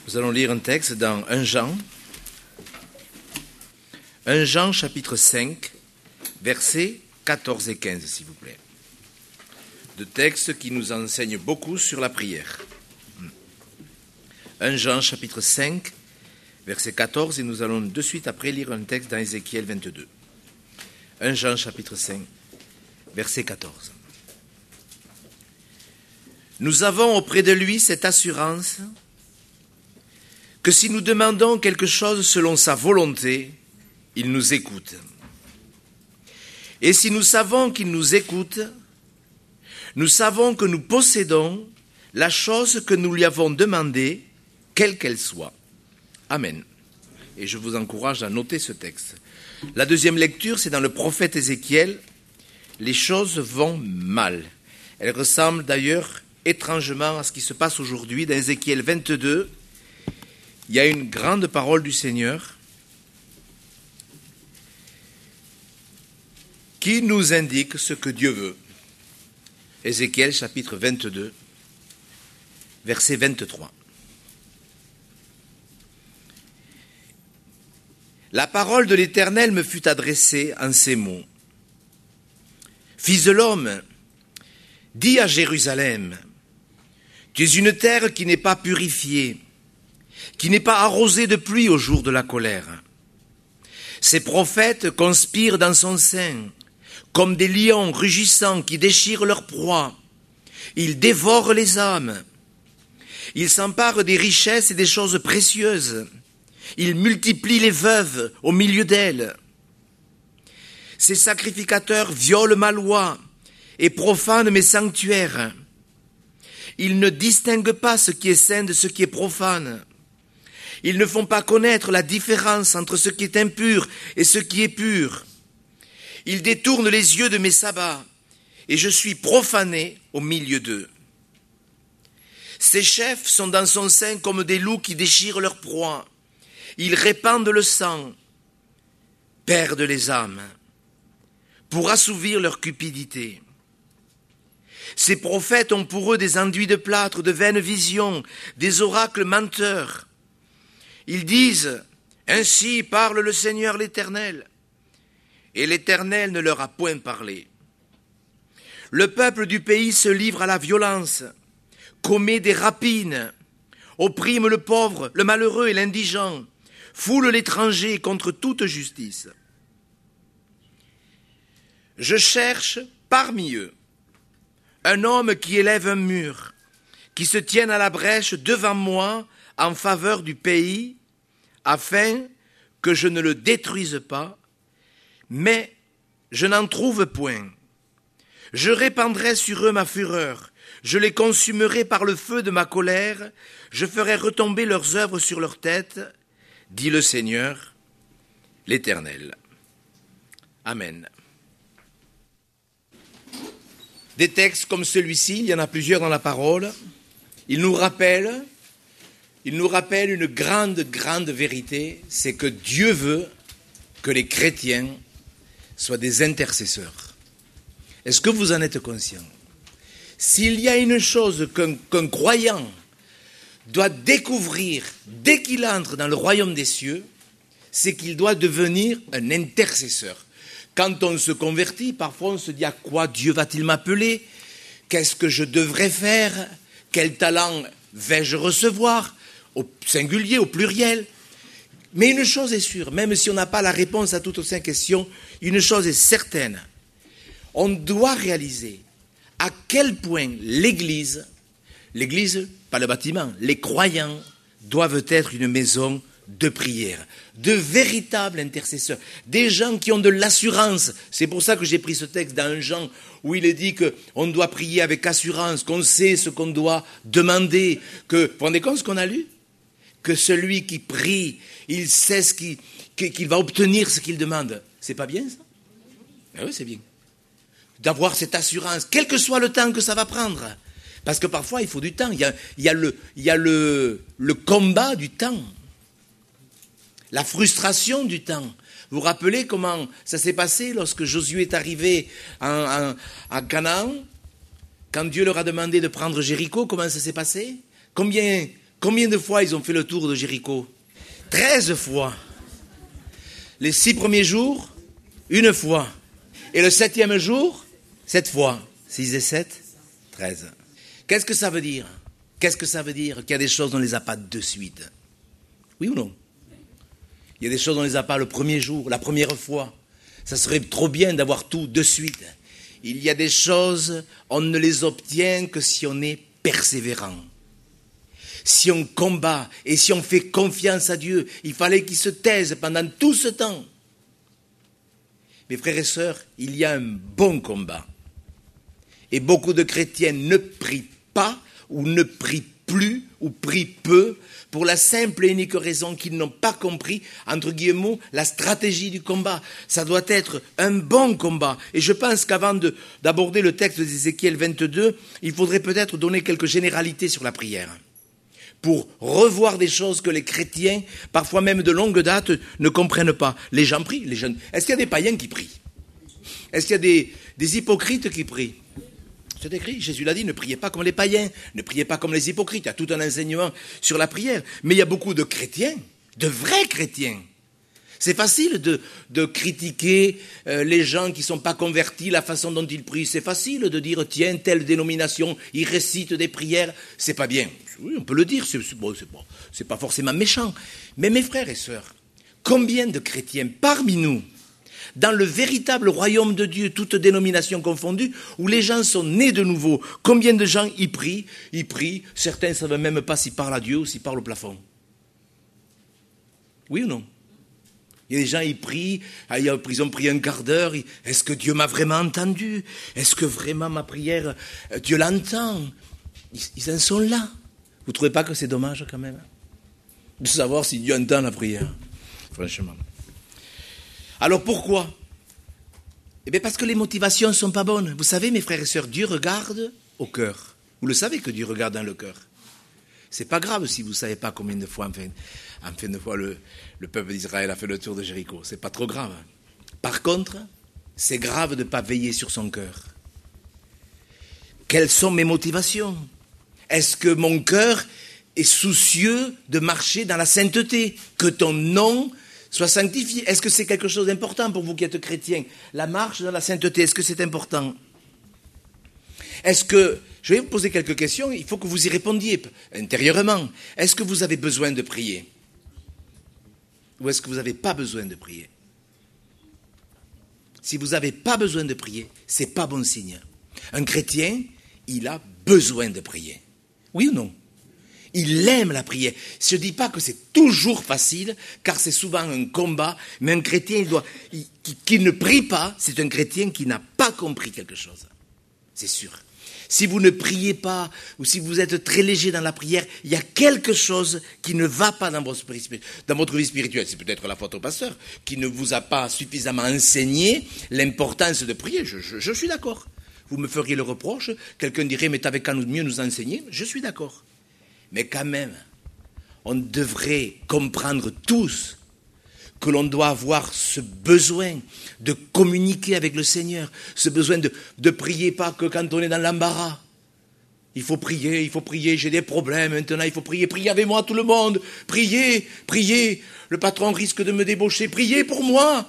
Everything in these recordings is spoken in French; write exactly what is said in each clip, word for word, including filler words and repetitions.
Nous allons lire un texte dans premier Jean, premier Jean chapitre cinq, versets quatorze et quinze, s'il vous plaît. Deux textes qui nous enseignent beaucoup sur la prière. premier Jean chapitre cinq, verset quatorze, et nous allons de suite après lire un texte dans Ézéchiel vingt-deux. premier Jean chapitre cinq, verset quatorze. Nous avons auprès de lui cette assurance que si nous demandons quelque chose selon sa volonté, il nous écoute. Et si nous savons qu'il nous écoute, nous savons que nous possédons la chose que nous lui avons demandée, quelle qu'elle soit. Amen. Et je vous encourage à noter ce texte. La deuxième lecture, c'est dans le prophète Ézéchiel. Les choses vont mal. Elles ressemblent d'ailleurs étrangement à ce qui se passe aujourd'hui. Dans Ézéchiel vingt-deux, il y a une grande parole du Seigneur qui nous indique ce que Dieu veut. Ézéchiel chapitre vingt-deux, verset vingt-trois. La parole de l'Éternel me fut adressée en ces mots. Fils de l'homme, dis à Jérusalem, tu es une terre qui n'est pas purifiée, qui n'est pas arrosée de pluie au jour de la colère. Ces prophètes conspirent dans son sein, comme des lions rugissants qui déchirent leur proie. Ils dévorent les âmes. Ils s'emparent des richesses et des choses précieuses. Ils multiplient les veuves au milieu d'elles. Ces sacrificateurs violent ma loi et profanent mes sanctuaires. Ils ne distinguent pas ce qui est saint de ce qui est profane. Ils ne font pas connaître la différence entre ce qui est impur et ce qui est pur. Ils détournent les yeux de mes sabbats, et je suis profané au milieu d'eux. Ces chefs sont dans son sein comme des loups qui déchirent leur proie. Ils répandent le sang, perdent les âmes, pour assouvir leur cupidité. Ces prophètes ont pour eux des enduits de plâtre, de vaines visions, des oracles menteurs. Ils disent, « Ainsi parle le Seigneur l'Éternel ». Et l'Éternel ne leur a point parlé. Le peuple du pays se livre à la violence, commet des rapines, opprime le pauvre, le malheureux et l'indigent, foule l'étranger contre toute justice. Je cherche parmi eux un homme qui élève un mur, qui se tienne à la brèche devant moi en faveur du pays, afin que je ne le détruise pas, mais je n'en trouve point. Je répandrai sur eux ma fureur, je les consumerai par le feu de ma colère, je ferai retomber leurs œuvres sur leur tête, dit le Seigneur, l'Éternel. Amen. Des textes comme celui-ci, il y en a plusieurs dans la parole, ils nous rappellent, ils nous rappellent une grande, grande vérité, c'est que Dieu veut que les chrétiens soient des intercesseurs. Est-ce que vous en êtes conscient? S'il y a une chose qu'un, qu'un croyant doit découvrir dès qu'il entre dans le royaume des cieux, c'est qu'il doit devenir un intercesseur. Quand on se convertit, parfois on se dit à quoi Dieu va-t-il m'appeler? Qu'est-ce que je devrais faire? Quel talent vais-je recevoir? Au singulier, au pluriel. Mais une chose est sûre, même si on n'a pas la réponse à toutes ces questions, une chose est certaine. On doit réaliser à quel point l'Église, l'Église, pas le bâtiment, les croyants doivent être une maison de prière, de véritables intercesseurs, des gens qui ont de l'assurance. C'est pour ça que j'ai pris ce texte dans un Jean où il est dit qu'on doit prier avec assurance, qu'on sait ce qu'on doit demander, que, vous vous rendez compte ce qu'on a lu? Que celui qui prie, il sait ce qu'il, qu'il va obtenir ce qu'il demande. C'est pas bien ça? Ben oui, c'est bien. D'avoir cette assurance, quel que soit le temps que ça va prendre. Parce que parfois, il faut du temps. Il y a, il y a, le, il y a le, le combat du temps. La frustration du temps. Vous vous rappelez comment ça s'est passé lorsque Josué est arrivé en, en, à Canaan? Quand Dieu leur a demandé de prendre Jéricho, comment ça s'est passé? Combien, Combien de fois ils ont fait le tour de Jéricho? Treize fois. Les six premiers jours, une fois. Et le septième jour, sept fois. Six et sept, treize. Qu'est-ce que ça veut dire? Qu'est-ce que ça veut dire? Qu'il y a des choses, on ne les a pas de suite. Oui ou non? Il y a des choses, on ne les a pas le premier jour, la première fois. Ça serait trop bien d'avoir tout de suite. Il y a des choses, on ne les obtient que si on est persévérant. Si on combat et si on fait confiance à Dieu, il fallait qu'il se taise pendant tout ce temps. Mes frères et sœurs, il y a un bon combat. Et beaucoup de chrétiens ne prient pas ou ne prient plus ou prient peu pour la simple et unique raison qu'ils n'ont pas compris, entre guillemets, la stratégie du combat. Ça doit être un bon combat. Et je pense qu'avant de, d'aborder le texte d'Ézéchiel vingt-deux, il faudrait peut-être donner quelques généralités sur la prière, pour revoir des choses que les chrétiens, parfois même de longue date, ne comprennent pas. Les gens prient. Les jeunes. Est-ce qu'il y a des païens qui prient? Est-ce qu'il y a des, des hypocrites qui prient? C'est écrit, Jésus l'a dit, ne priez pas comme les païens, ne priez pas comme les hypocrites. Il y a tout un enseignement sur la prière. Mais il y a beaucoup de chrétiens, de vrais chrétiens. C'est facile de, de critiquer euh, les gens qui ne sont pas convertis, la façon dont ils prient. C'est facile de dire, tiens, telle dénomination, ils récitent des prières. C'est pas bien. Oui, on peut le dire, c'est, c'est, bon, c'est, bon, c'est pas forcément méchant. Mais mes frères et sœurs, combien de chrétiens parmi nous, dans le véritable royaume de Dieu, toutes dénominations confondues, où les gens sont nés de nouveau, combien de gens y prient? Ils prient, certains ne savent même pas s'ils parlent à Dieu ou s'ils parlent au plafond. Oui ou non? Il y a des gens, ils prient, ils ont prié un quart d'heure, est-ce que Dieu m'a vraiment entendu? Est-ce que vraiment ma prière, Dieu l'entend? Ils, ils en sont là. Vous ne trouvez pas que c'est dommage quand même de savoir si Dieu entend la prière? Franchement. Alors pourquoi? Eh bien parce que les motivations ne sont pas bonnes. Vous savez, mes frères et sœurs, Dieu regarde au cœur. Vous le savez que Dieu regarde dans le cœur. C'est pas grave si vous ne savez pas combien de fois, enfin, en fin de fois, le, le peuple d'Israël a fait le tour de Jéricho. C'est pas trop grave. Par contre, c'est grave de ne pas veiller sur son cœur. Quelles sont mes motivations? Est-ce que mon cœur est soucieux de marcher dans la sainteté? Que ton nom soit sanctifié. Est-ce que c'est quelque chose d'important pour vous qui êtes chrétiens? La marche dans la sainteté, est-ce que c'est important? Est-ce que, je vais vous poser quelques questions, il faut que vous y répondiez intérieurement. Est-ce que vous avez besoin de prier? Ou est-ce que vous n'avez pas besoin de prier? Si vous n'avez pas besoin de prier, ce n'est pas bon signe. Un chrétien, il a besoin de prier. Oui ou non? Il aime la prière. Je ne dis pas que c'est toujours facile, car c'est souvent un combat, mais un chrétien il doit, il, qui, qui ne prie pas, c'est un chrétien qui n'a pas compris quelque chose. C'est sûr. Si vous ne priez pas, ou si vous êtes très léger dans la prière, il y a quelque chose qui ne va pas dans votre, dans votre vie spirituelle. C'est peut-être la faute au pasteur, qui ne vous a pas suffisamment enseigné l'importance de prier. Je, je, je suis d'accord. Vous me feriez le reproche, quelqu'un dirait, mais t'avais qu'à mieux nous enseigner. Je suis d'accord. Mais quand même, on devrait comprendre tous que l'on doit avoir ce besoin de communiquer avec le Seigneur, ce besoin de ne prier pas que quand on est dans l'embarras. Il faut prier, il faut prier, j'ai des problèmes maintenant, il faut prier, priez avec moi tout le monde, priez, priez, le patron risque de me débaucher, priez pour moi.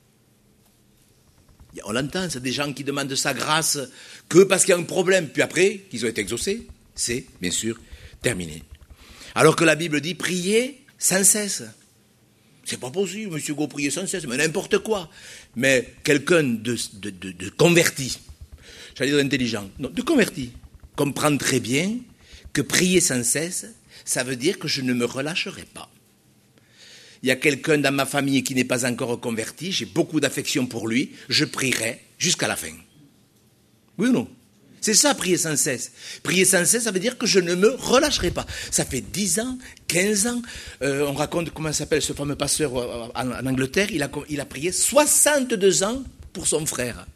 On l'entend, c'est des gens qui demandent sa grâce que parce qu'il y a un problème, puis après, qu'ils ont été exaucés, c'est bien sûr terminé. Alors que la Bible dit, priez sans cesse. C'est pas possible, monsieur Go, priez sans cesse, mais n'importe quoi. Mais quelqu'un de, de, de, de converti, j'allais dire intelligent, non, de converti, comprend très bien que prier sans cesse, ça veut dire que je ne me relâcherai pas. Il y a quelqu'un dans ma famille qui n'est pas encore converti, j'ai beaucoup d'affection pour lui, je prierai jusqu'à la fin. Oui ou non? C'est ça, prier sans cesse. Prier sans cesse, ça veut dire que je ne me relâcherai pas. Ça fait dix ans, quinze ans, euh, on raconte comment s'appelle ce fameux pasteur en, en Angleterre, il a, il a prié soixante-deux ans pour son frère.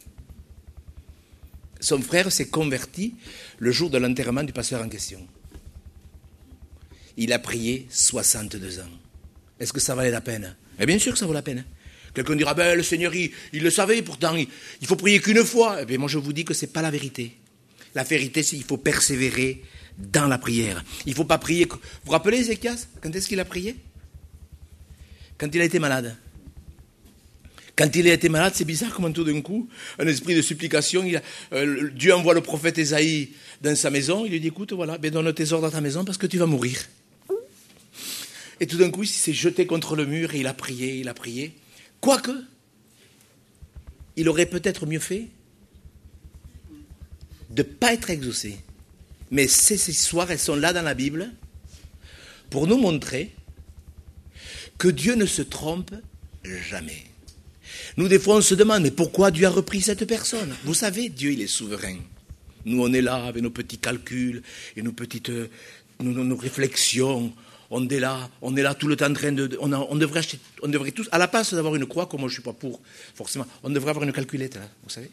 Son frère s'est converti le jour de l'enterrement du pasteur en question. Il a prié soixante-deux ans. Est-ce que ça valait la peine? Eh bien sûr que ça vaut la peine. Quelqu'un dira, ben, le Seigneur, il, il le savait, pourtant, il, il faut prier qu'une fois. Eh bien, moi, je vous dis que ce n'est pas la vérité. La vérité, c'est qu'il faut persévérer dans la prière. Il ne faut pas prier. Vous vous rappelez Ézéchias? Quand est-ce qu'il a prié? Quand il a été malade. Quand il a été malade, c'est bizarre comment tout d'un coup, un esprit de supplication, il a, euh, Dieu envoie le prophète Ésaïe dans sa maison, il lui dit, écoute, voilà, ben donne tes ordres à ta maison parce que tu vas mourir. Et tout d'un coup, il s'est jeté contre le mur et il a prié, il a prié. Quoique, il aurait peut-être mieux fait de ne pas être exaucé. Mais ces histoires, elles sont là dans la Bible pour nous montrer que Dieu ne se trompe jamais. Nous, des fois, on se demande, mais pourquoi Dieu a repris cette personne? Vous savez, Dieu, il est souverain. Nous, on est là avec nos petits calculs et nos petites nos, nos réflexions. On est là, on est là tout le temps en train de... On, a, on, devrait, acheter, on devrait tous, à la place d'avoir une croix, comme moi je ne suis pas pour, forcément, on devrait avoir une calculette, là, vous savez.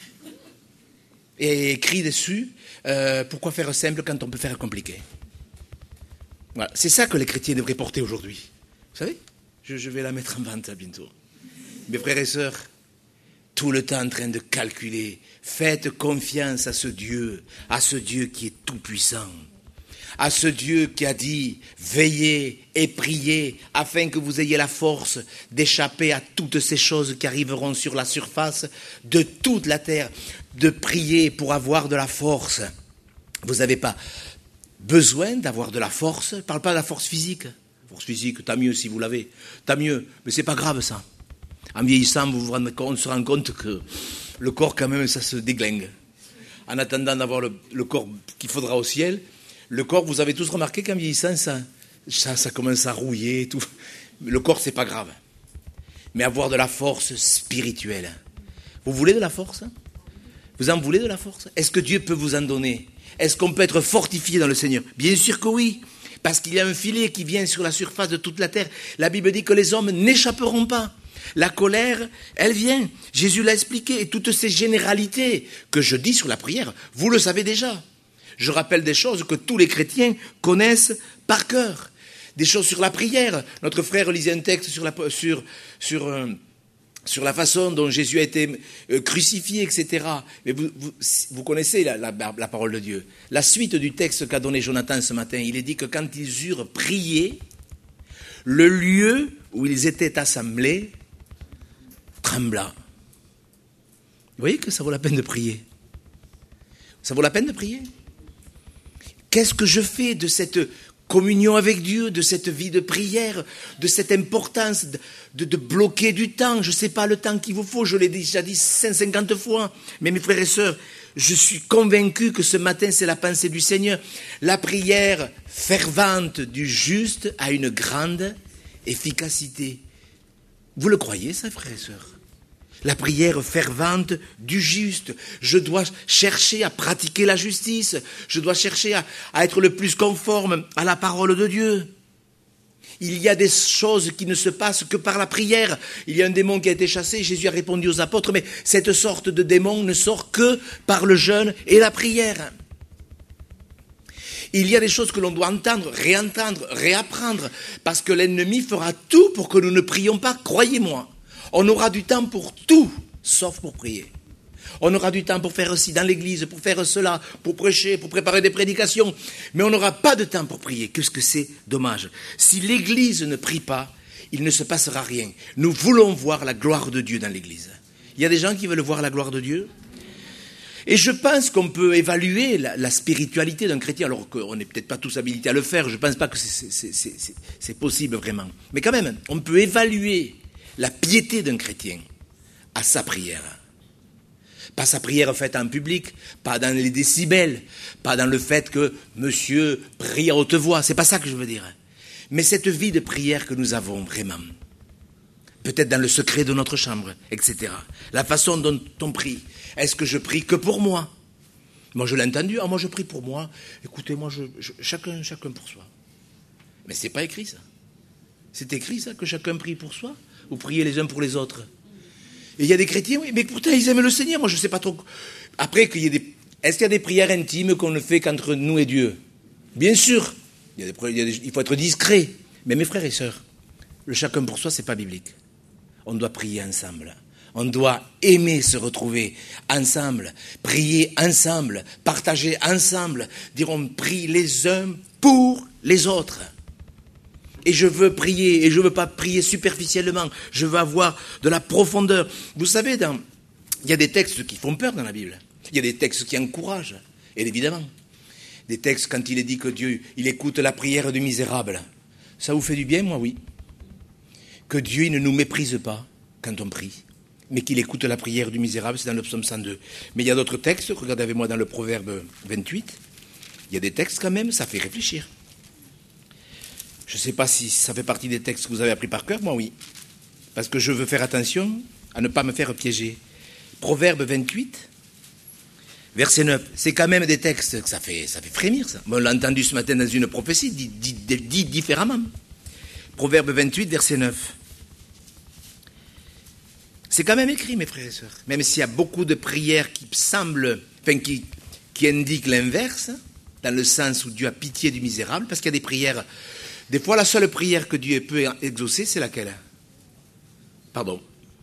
Et écrit dessus, euh, pourquoi faire simple quand on peut faire compliqué? Voilà, c'est ça que les chrétiens devraient porter aujourd'hui. Vous savez, je, je vais la mettre en vente bientôt. Mes frères et sœurs, tout le temps en train de calculer, faites confiance à ce Dieu, à ce Dieu qui est tout-puissant, à ce Dieu qui a dit, veillez et priez afin que vous ayez la force d'échapper à toutes ces choses qui arriveront sur la surface de toute la terre, de prier pour avoir de la force. Vous n'avez pas besoin d'avoir de la force, je ne parle pas de la force physique. Force physique, tant mieux si vous l'avez, tant mieux, mais ce n'est pas grave ça. En vieillissant, vous vous rendez compte, on se rend compte que le corps, quand même, ça se déglingue. En attendant d'avoir le, le corps qu'il faudra au ciel, le corps, vous avez tous remarqué qu'en vieillissant, ça, ça, ça commence à rouiller et tout. Le corps, c'est pas grave. Mais avoir de la force spirituelle. Vous voulez de la force? Vous en voulez de la force? Est-ce que Dieu peut vous en donner? Est-ce qu'on peut être fortifié dans le Seigneur? Bien sûr que oui. Parce qu'il y a un filet qui vient sur la surface de toute la terre. La Bible dit que les hommes n'échapperont pas. La colère, elle vient. Jésus l'a expliqué. Et toutes ces généralités que je dis sur la prière, vous le savez déjà. Je rappelle des choses que tous les chrétiens connaissent par cœur. Des choses sur la prière. Notre frère lisait un texte sur la, sur, sur, euh, sur la façon dont Jésus a été euh, crucifié, et cetera. Mais vous, vous, vous connaissez la, la, la parole de Dieu. La suite du texte qu'a donné Jonathan ce matin, il est dit que quand ils eurent prié, le lieu où ils étaient assemblés trembla. Vous voyez que ça vaut la peine de prier. Ça vaut la peine de prier. Qu'est-ce que je fais de cette communion avec Dieu, de cette vie de prière, de cette importance de, de, de bloquer du temps? Je ne sais pas le temps qu'il vous faut, je l'ai déjà dit cent cinquante fois. Mais mes frères et sœurs, je suis convaincu que ce matin, c'est la pensée du Seigneur. La prière fervente du juste a une grande efficacité. Vous le croyez, ça, frères et sœurs? La prière fervente du juste. Je dois chercher à pratiquer la justice. Je dois chercher à, à être le plus conforme à la parole de Dieu. Il y a des choses qui ne se passent que par la prière. Il y a un démon qui a été chassé. Jésus a répondu aux apôtres, mais cette sorte de démon ne sort que par le jeûne et la prière. Il y a des choses que l'on doit entendre, réentendre, réapprendre, parce que l'ennemi fera tout pour que nous ne prions pas, croyez-moi. On aura du temps pour tout, sauf pour prier. On aura du temps pour faire aussi dans l'église, pour faire cela, pour prêcher, pour préparer des prédications. Mais on n'aura pas de temps pour prier. Qu'est-ce que c'est dommage. Si l'église ne prie pas, il ne se passera rien. Nous voulons voir la gloire de Dieu dans l'église. Il y a des gens qui veulent voir la gloire de Dieu. Et je pense qu'on peut évaluer la, la spiritualité d'un chrétien, alors qu'on n'est peut-être pas tous habilités à le faire. Je ne pense pas que c'est, c'est, c'est, c'est, c'est possible vraiment. Mais quand même, on peut évaluer la piété d'un chrétien à sa prière. Pas sa prière faite en public, pas dans les décibels, pas dans le fait que monsieur prie à haute voix, c'est pas ça que je veux dire. Mais cette vie de prière que nous avons vraiment, peut-être dans le secret de notre chambre, et cetera. La façon dont on prie, est-ce que je prie que pour moi? Moi je l'ai entendu, ah, moi je prie pour moi, écoutez, moi je, je, chacun, chacun pour soi. Mais c'est pas écrit ça. C'est écrit ça, que chacun prie pour soi? Vous priez les uns pour les autres. Et il y a des chrétiens, oui, mais pourtant ils aiment le Seigneur. Moi je ne sais pas trop. Après, qu'il y ait des... est-ce qu'il y a des prières intimes qu'on ne fait qu'entre nous et Dieu? Bien sûr. Il, y a des... il, y a des... il faut être discret. Mais mes frères et sœurs, le chacun pour soi, ce n'est pas biblique. On doit prier ensemble. On doit aimer se retrouver ensemble, prier ensemble, partager ensemble, dire on prie les uns pour les autres. Et je veux prier, et je ne veux pas prier superficiellement, je veux avoir de la profondeur. Vous savez, dans, il y a des textes qui font peur dans la Bible, il y a des textes qui encouragent, et évidemment, des textes quand il est dit que Dieu, il écoute la prière du misérable. Ça vous fait du bien, moi oui. Que Dieu il ne nous méprise pas quand on prie, mais qu'il écoute la prière du misérable, c'est dans le psaume cent deux. Mais il y a d'autres textes, regardez avec moi dans le Proverbe vingt-huit, il y a des textes quand même, ça fait réfléchir. Je ne sais pas si ça fait partie des textes que vous avez appris par cœur, moi oui. Parce que je veux faire attention à ne pas me faire piéger. Proverbe vingt-huit, verset neuf. C'est quand même des textes que ça fait, ça fait frémir, ça. On l'a entendu ce matin dans une prophétie, dit, dit, dit différemment. Proverbe vingt-huit, verset neuf. C'est quand même écrit, mes frères et sœurs. Même s'il y a beaucoup de prières qui semblent, enfin, qui, qui indiquent l'inverse, dans le sens où Dieu a pitié du misérable, parce qu'il y a des prières. Des fois, la seule prière que Dieu peut exaucer, c'est laquelle? Pardon.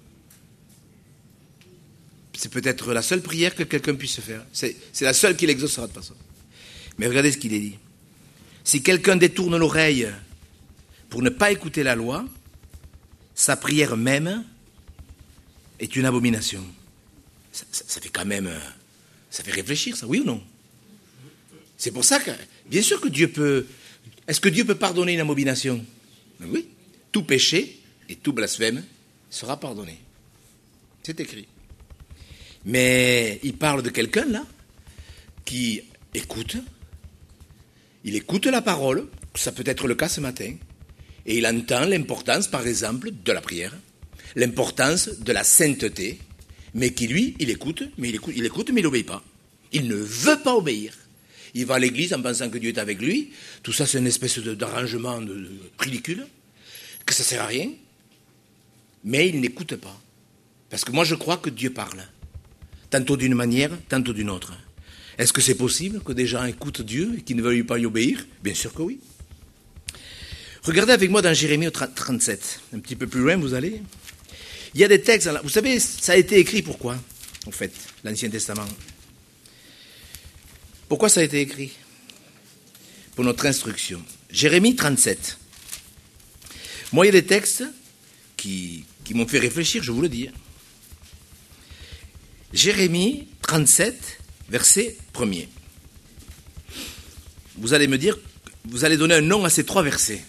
C'est peut-être la seule prière que quelqu'un puisse faire. C'est, c'est la seule qu'il exaucera de toute façon. Mais regardez ce qu'il est dit. Si quelqu'un détourne l'oreille pour ne pas écouter la loi, sa prière même est une abomination. Ça, ça, ça fait quand même... Ça fait réfléchir, ça, oui ou non? C'est pour ça que, bien sûr que Dieu peut... Est-ce que Dieu peut pardonner une abomination? Oui. Tout péché et tout blasphème sera pardonné. C'est écrit. Mais il parle de quelqu'un là qui écoute. Il écoute la parole, ça peut être le cas ce matin, et il entend l'importance, par exemple, de la prière, l'importance de la sainteté, mais qui lui, il écoute, mais il écoute, il écoute, mais il n'obéit pas. Il ne veut pas obéir. Il va à l'église en pensant que Dieu est avec lui. Tout ça, c'est une espèce de, d'arrangement de, de ridicule, que ça ne sert à rien. Mais il n'écoute pas. Parce que moi, je crois que Dieu parle. Tantôt d'une manière, tantôt d'une autre. Est-ce que c'est possible que des gens écoutent Dieu et qu'ils ne veuillent pas y obéir? Bien sûr que oui. Regardez avec moi dans Jérémie trente-sept. Un petit peu plus loin, vous allez. Il y a des textes. Vous savez, ça a été écrit pourquoi, en fait, l'Ancien Testament? Pourquoi ça a été écrit? Pour notre instruction. Jérémie trente-sept. Moi, il y a des textes qui, qui m'ont fait réfléchir, je vous le dis. Jérémie trente-sept, verset premier. Vous allez me dire, vous allez donner un nom à ces trois versets.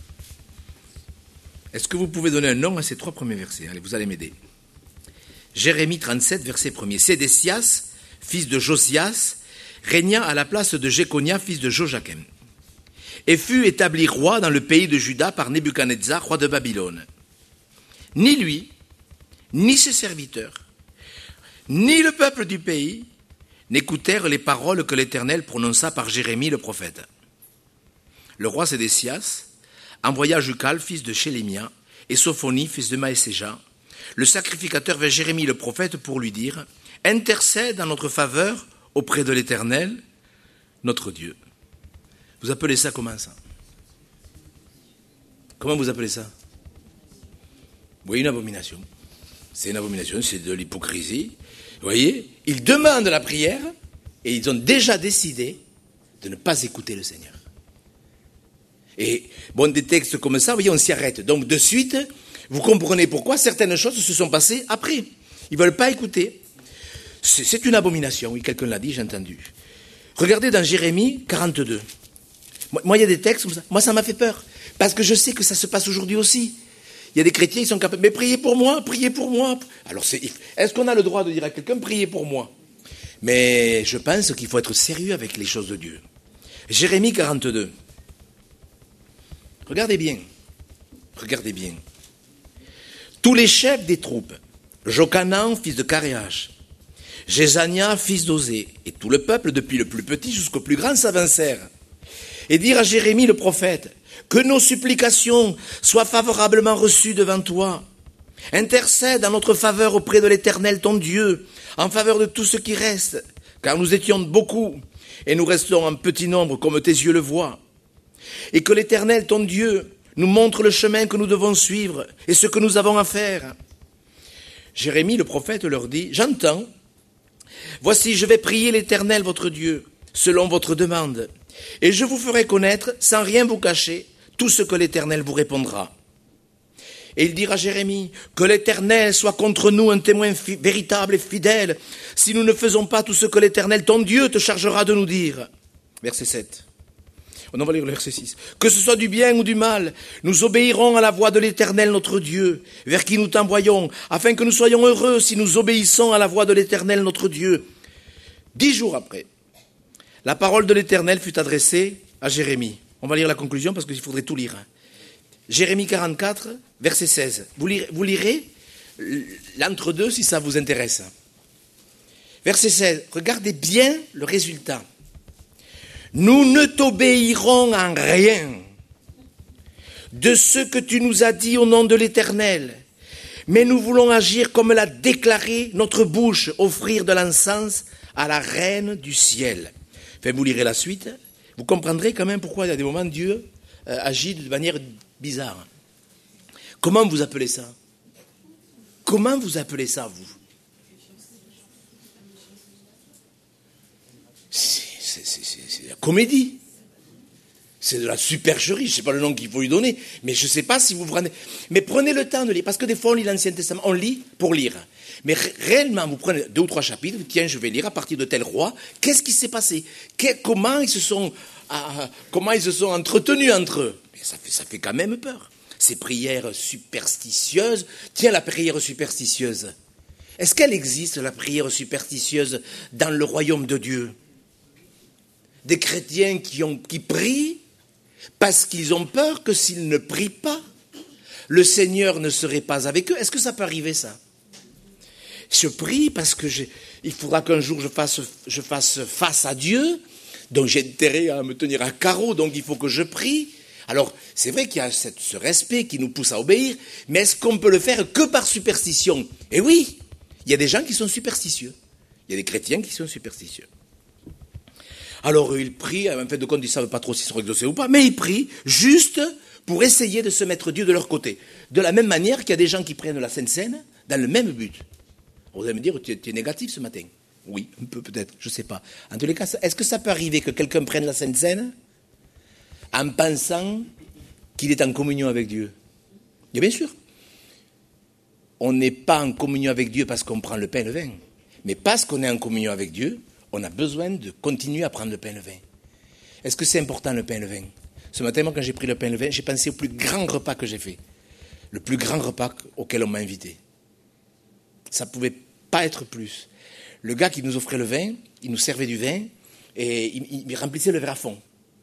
Est-ce que vous pouvez donner un nom à ces trois premiers versets? Allez, vous allez m'aider. Jérémie trente-sept, verset premier. Sédécias, fils de Josias, régna à la place de Jéconia, fils de Joachim, et fut établi roi dans le pays de Juda par Nebuchadnezzar, roi de Babylone. Ni lui, ni ses serviteurs, ni le peuple du pays n'écoutèrent les paroles que l'Éternel prononça par Jérémie le prophète. Le roi Sédécias envoya Jucal, fils de Shélémia, et Sophonie, fils de Maëséja, le sacrificateur vers Jérémie le prophète pour lui dire « Intercède en notre faveur auprès de l'Éternel, notre Dieu. » Vous appelez ça comment ça? Comment vous appelez ça? Oui, une abomination. C'est une abomination, c'est de l'hypocrisie. Vous voyez, ils demandent la prière et ils ont déjà décidé de ne pas écouter le Seigneur. Et bon, des textes comme ça, vous voyez, on s'y arrête. Donc de suite, vous comprenez pourquoi certaines choses se sont passées après. Ils ne veulent pas écouter. C'est, c'est une abomination, oui, quelqu'un l'a dit, j'ai entendu. Regardez dans Jérémie quarante-deux. Moi, moi, il y a des textes comme ça. Moi, ça m'a fait peur. Parce que je sais que ça se passe aujourd'hui aussi. Il y a des chrétiens qui sont capables, mais priez pour moi, priez pour moi. Alors, c'est, est-ce qu'on a le droit de dire à quelqu'un, priez pour moi? Mais je pense qu'il faut être sérieux avec les choses de Dieu. Jérémie quarante-deux. Regardez bien. Regardez bien. Tous les chefs des troupes, Jochanan, fils de Caréach, Jézania, fils d'Osée, et tout le peuple, depuis le plus petit jusqu'au plus grand, s'avancèrent et dirent à Jérémie le prophète, que nos supplications soient favorablement reçues devant toi. Intercède en notre faveur auprès de l'Éternel ton Dieu, en faveur de tout ce qui reste, car nous étions beaucoup, et nous restons en petit nombre comme tes yeux le voient. Et que l'Éternel ton Dieu nous montre le chemin que nous devons suivre et ce que nous avons à faire. Jérémie, le prophète, leur dit, « J'entends. Voici, je vais prier l'Éternel, votre Dieu, selon votre demande, et je vous ferai connaître, sans rien vous cacher, tout ce que l'Éternel vous répondra. » Et il dira à Jérémie, « Que l'Éternel soit contre nous un témoin fi- véritable et fidèle, si nous ne faisons pas tout ce que l'Éternel, ton Dieu, te chargera de nous dire. » Verset sept. On va lire le verset six. « Que ce soit du bien ou du mal, nous obéirons à la voix de l'Éternel notre Dieu, vers qui nous t'envoyons, afin que nous soyons heureux si nous obéissons à la voix de l'Éternel notre Dieu. » Dix jours après, la parole de l'Éternel fut adressée à Jérémie. On va lire la conclusion parce qu'il faudrait tout lire. Jérémie quarante-quatre, verset seize. Vous lirez, vous lirez l'entre-deux si ça vous intéresse. Verset seize. Regardez bien le résultat. « Nous ne t'obéirons en rien de ce que tu nous as dit au nom de l'Éternel, mais nous voulons agir comme l'a déclaré notre bouche, offrir de l'encens à la reine du ciel. » Enfin, vous lirez la suite, vous comprendrez quand même pourquoi il y a des moments Dieu euh, agit de manière bizarre. Comment vous appelez ça? Comment vous appelez ça, vous? C'est, c'est, c'est, c'est, c'est la comédie. C'est de la supercherie, je ne sais pas le nom qu'il faut lui donner, mais je ne sais pas si vous vous rendez... Mais prenez le temps de lire, parce que des fois on lit l'Ancien Testament, on lit pour lire. Mais ré- réellement, vous prenez deux ou trois chapitres, tiens, je vais lire à partir de tel roi, qu'est-ce qui s'est passé? Que, comment, ils se sont, ah, comment ils se sont entretenus entre eux? Mais ça fait, ça fait quand même peur. Ces prières superstitieuses, tiens, la prière superstitieuse. Est-ce qu'elle existe, la prière superstitieuse, dans le royaume de Dieu? Des chrétiens qui, ont, qui prient parce qu'ils ont peur que s'ils ne prient pas, le Seigneur ne serait pas avec eux. Est-ce que ça peut arriver, ça? Je prie parce que j'ai, il faudra qu'un jour je fasse, je fasse face à Dieu, donc j'ai intérêt à me tenir à carreau, donc il faut que je prie. Alors, c'est vrai qu'il y a cette, ce respect qui nous pousse à obéir, mais est-ce qu'on peut le faire que par superstition? Eh oui, il y a des gens qui sont superstitieux. Il y a des chrétiens qui sont superstitieux. Alors, ils prient, en fin de compte, ils ne savent pas trop s'ils sont exaucés ou pas, mais ils prient juste pour essayer de se mettre Dieu de leur côté. De la même manière qu'il y a des gens qui prennent la Sainte Seine dans le même but. Vous allez me dire, tu es, tu es négatif ce matin? Oui, un peu peut-être, je ne sais pas. En tous les cas, est-ce que ça peut arriver que quelqu'un prenne la Sainte Seine en pensant qu'il est en communion avec Dieu? Et bien sûr. On n'est pas en communion avec Dieu parce qu'on prend le pain et le vin. Mais parce qu'on est en communion avec Dieu, on a besoin de continuer à prendre le pain et le vin. Est-ce que c'est important, le pain et le vin? Ce matin, moi, quand j'ai pris le pain et le vin, j'ai pensé au plus grand repas que j'ai fait. Le plus grand repas auquel on m'a invité. Ça ne pouvait pas être plus. Le gars qui nous offrait le vin, il nous servait du vin et il, il remplissait le verre à fond.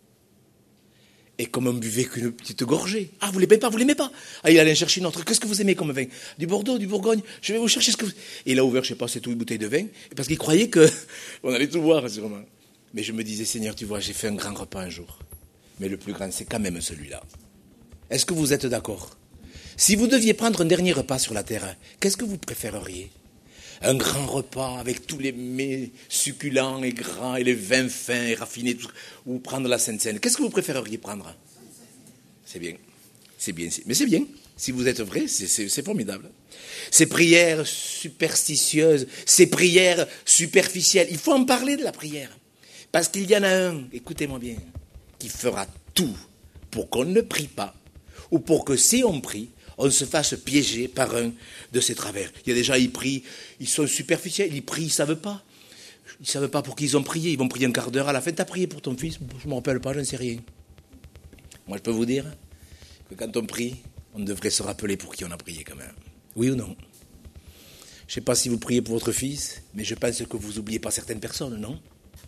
Et comme on buvait qu'une petite gorgée. Ah, vous l'aimez pas, vous l'aimez pas. Ah, il allait chercher une autre. Qu'est-ce que vous aimez comme vin? Du Bordeaux, du Bourgogne. Je vais vous chercher ce que vous... Et il a ouvert, je sais pas, c'est tout une bouteille de vin. Parce qu'il croyait que on allait tout boire, sûrement. Mais je me disais, Seigneur, tu vois, j'ai fait un grand repas un jour. Mais le plus grand, c'est quand même celui-là. Est-ce que vous êtes d'accord? Si vous deviez prendre un dernier repas sur la terre, qu'est-ce que vous préféreriez? Un grand repas avec tous les mets succulents et gras et les vins fins et raffinés, tout, ou prendre la Sainte Seine. Qu'est-ce que vous préféreriez prendre? C'est bien, c'est bien, mais c'est bien. Si vous êtes vrai, c'est, c'est, c'est formidable. Ces prières superstitieuses, ces prières superficielles, il faut en parler de la prière. Parce qu'il y en a un, écoutez-moi bien, qui fera tout pour qu'on ne prie pas, ou pour que si on prie, on se fasse piéger par un de ces travers. Il y a des gens, ils prient, ils sont superficiels, ils prient, ils ne savent pas. Ils ne savent pas pour qui ils ont prié. Ils vont prier un quart d'heure. À la fin, tu as prié pour ton fils? Je ne me rappelle pas, je ne sais rien. Moi, je peux vous dire que quand on prie, on devrait se rappeler pour qui on a prié quand même. Oui ou non? Je ne sais pas si vous priez pour votre fils, mais je pense que vous n'oubliez pas certaines personnes, non?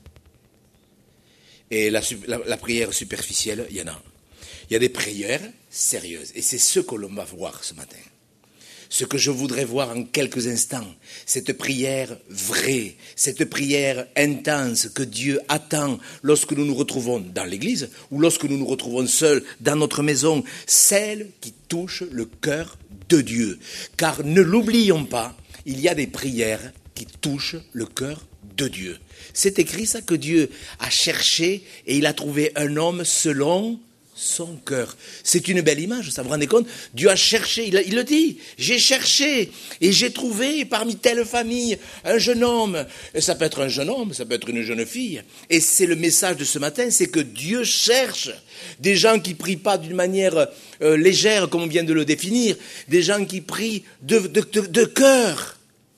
Et la, la, la prière superficielle, il y en a. Il y a des prières sérieuses. Et c'est ce que l'on va voir ce matin. Ce que je voudrais voir en quelques instants, cette prière vraie, cette prière intense que Dieu attend lorsque nous nous retrouvons dans l'église ou lorsque nous nous retrouvons seuls dans notre maison, celle qui touche le cœur de Dieu. Car ne l'oublions pas, il y a des prières qui touchent le cœur de Dieu. C'est écrit ça, que Dieu a cherché et il a trouvé un homme selon son cœur. C'est une belle image, ça vous rendez compte? Dieu a cherché, il, il le dit, j'ai cherché et j'ai trouvé parmi telle famille un jeune homme. Et ça peut être un jeune homme, ça peut être une jeune fille. Et c'est le message de ce matin, c'est que Dieu cherche des gens qui prient pas d'une manière euh, légère, comme on vient de le définir, des gens qui prient de, de, de, de cœur.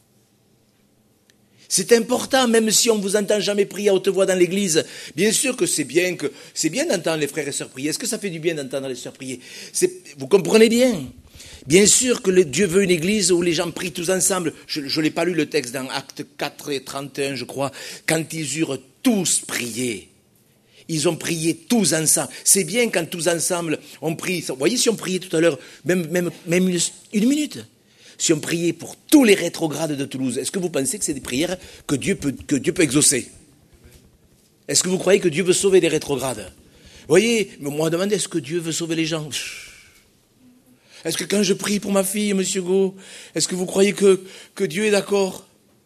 C'est important, même si on ne vous entend jamais prier à haute voix dans l'église. Bien sûr que c'est bien que c'est bien d'entendre les frères et sœurs prier. Est-ce que ça fait du bien d'entendre les sœurs prier? C'est, vous comprenez bien. Bien sûr que le, Dieu veut une église où les gens prient tous ensemble. Je ne l'ai pas lu le texte dans Actes quatre et trente et un, je crois. Quand ils eurent tous prié. Ils ont prié tous ensemble. C'est bien quand tous ensemble on prie. Vous voyez, si on priait tout à l'heure, même, même, même une, une minute. Si on priait pour tous les rétrogrades de Toulouse, est-ce que vous pensez que c'est des prières que Dieu peut, que Dieu peut exaucer? Est-ce que vous croyez que Dieu veut sauver les rétrogrades? Vous voyez, mais moi, demandez, est-ce que Dieu veut sauver les gens? Est-ce que quand je prie pour ma fille, monsieur Go, est-ce que vous croyez que, que Dieu est d'accord?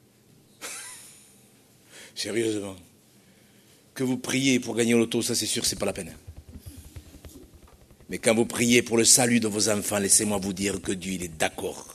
Sérieusement. Que vous priez pour gagner l'auto, ça c'est sûr, c'est pas la peine. Mais quand vous priez pour le salut de vos enfants, laissez-moi vous dire que Dieu, il est d'accord.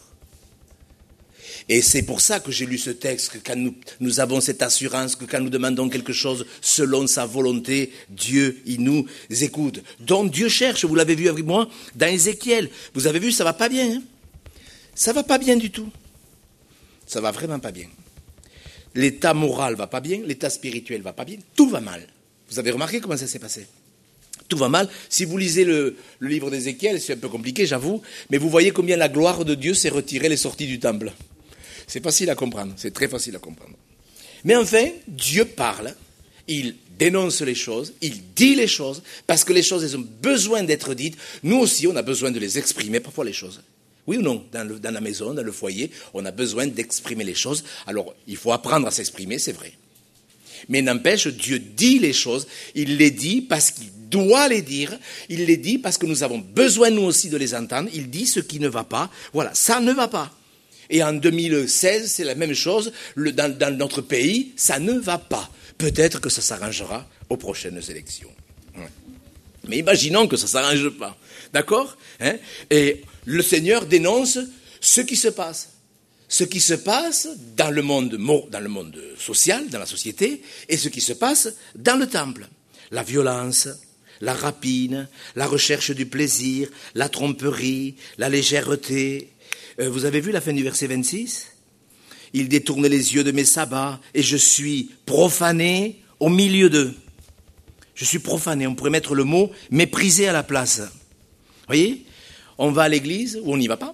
Et c'est pour ça que j'ai lu ce texte, que quand nous, nous avons cette assurance, que quand nous demandons quelque chose selon sa volonté, Dieu, il nous écoute. Donc Dieu cherche, vous l'avez vu avec moi, dans Ézéchiel. Vous avez vu, ça va pas bien. Hein? Ça va pas bien du tout. Ça va vraiment pas bien. L'état moral va pas bien, l'état spirituel va pas bien, tout va mal. Vous avez remarqué comment ça s'est passé? Tout va mal. Si vous lisez le, le livre d'Ézéchiel, c'est un peu compliqué, j'avoue, mais vous voyez combien la gloire de Dieu s'est retirée les sorties du temple. C'est facile à comprendre, c'est très facile à comprendre. Mais enfin, Dieu parle, il dénonce les choses, il dit les choses, parce que les choses, elles ont besoin d'être dites. Nous aussi, on a besoin de les exprimer, parfois les choses. Oui ou non, dans, le, dans la maison, dans le foyer, on a besoin d'exprimer les choses. Alors, il faut apprendre à s'exprimer, c'est vrai. Mais n'empêche, Dieu dit les choses, il les dit parce qu'il doit les dire, il les dit parce que nous avons besoin, nous aussi, de les entendre. Il dit ce qui ne va pas. Voilà, ça ne va pas. Et en deux mille seize, c'est la même chose. Le, dans, dans notre pays, ça ne va pas. Peut-être que ça s'arrangera aux prochaines élections. Ouais. Mais imaginons que ça ne s'arrange pas. D'accord, hein? Et le Seigneur dénonce ce qui se passe. Ce qui se passe dans le monde, dans le monde social, dans la société, et ce qui se passe dans le temple. La violence, la rapine, la recherche du plaisir, la tromperie, la légèreté. Euh, vous avez vu la fin du verset vingt-six? Il détourne les yeux de mes sabbats, et je suis profané au milieu d'eux. Je suis profané, on pourrait mettre le mot méprisé à la place. Vous voyez? On va à l'église ou on n'y va pas.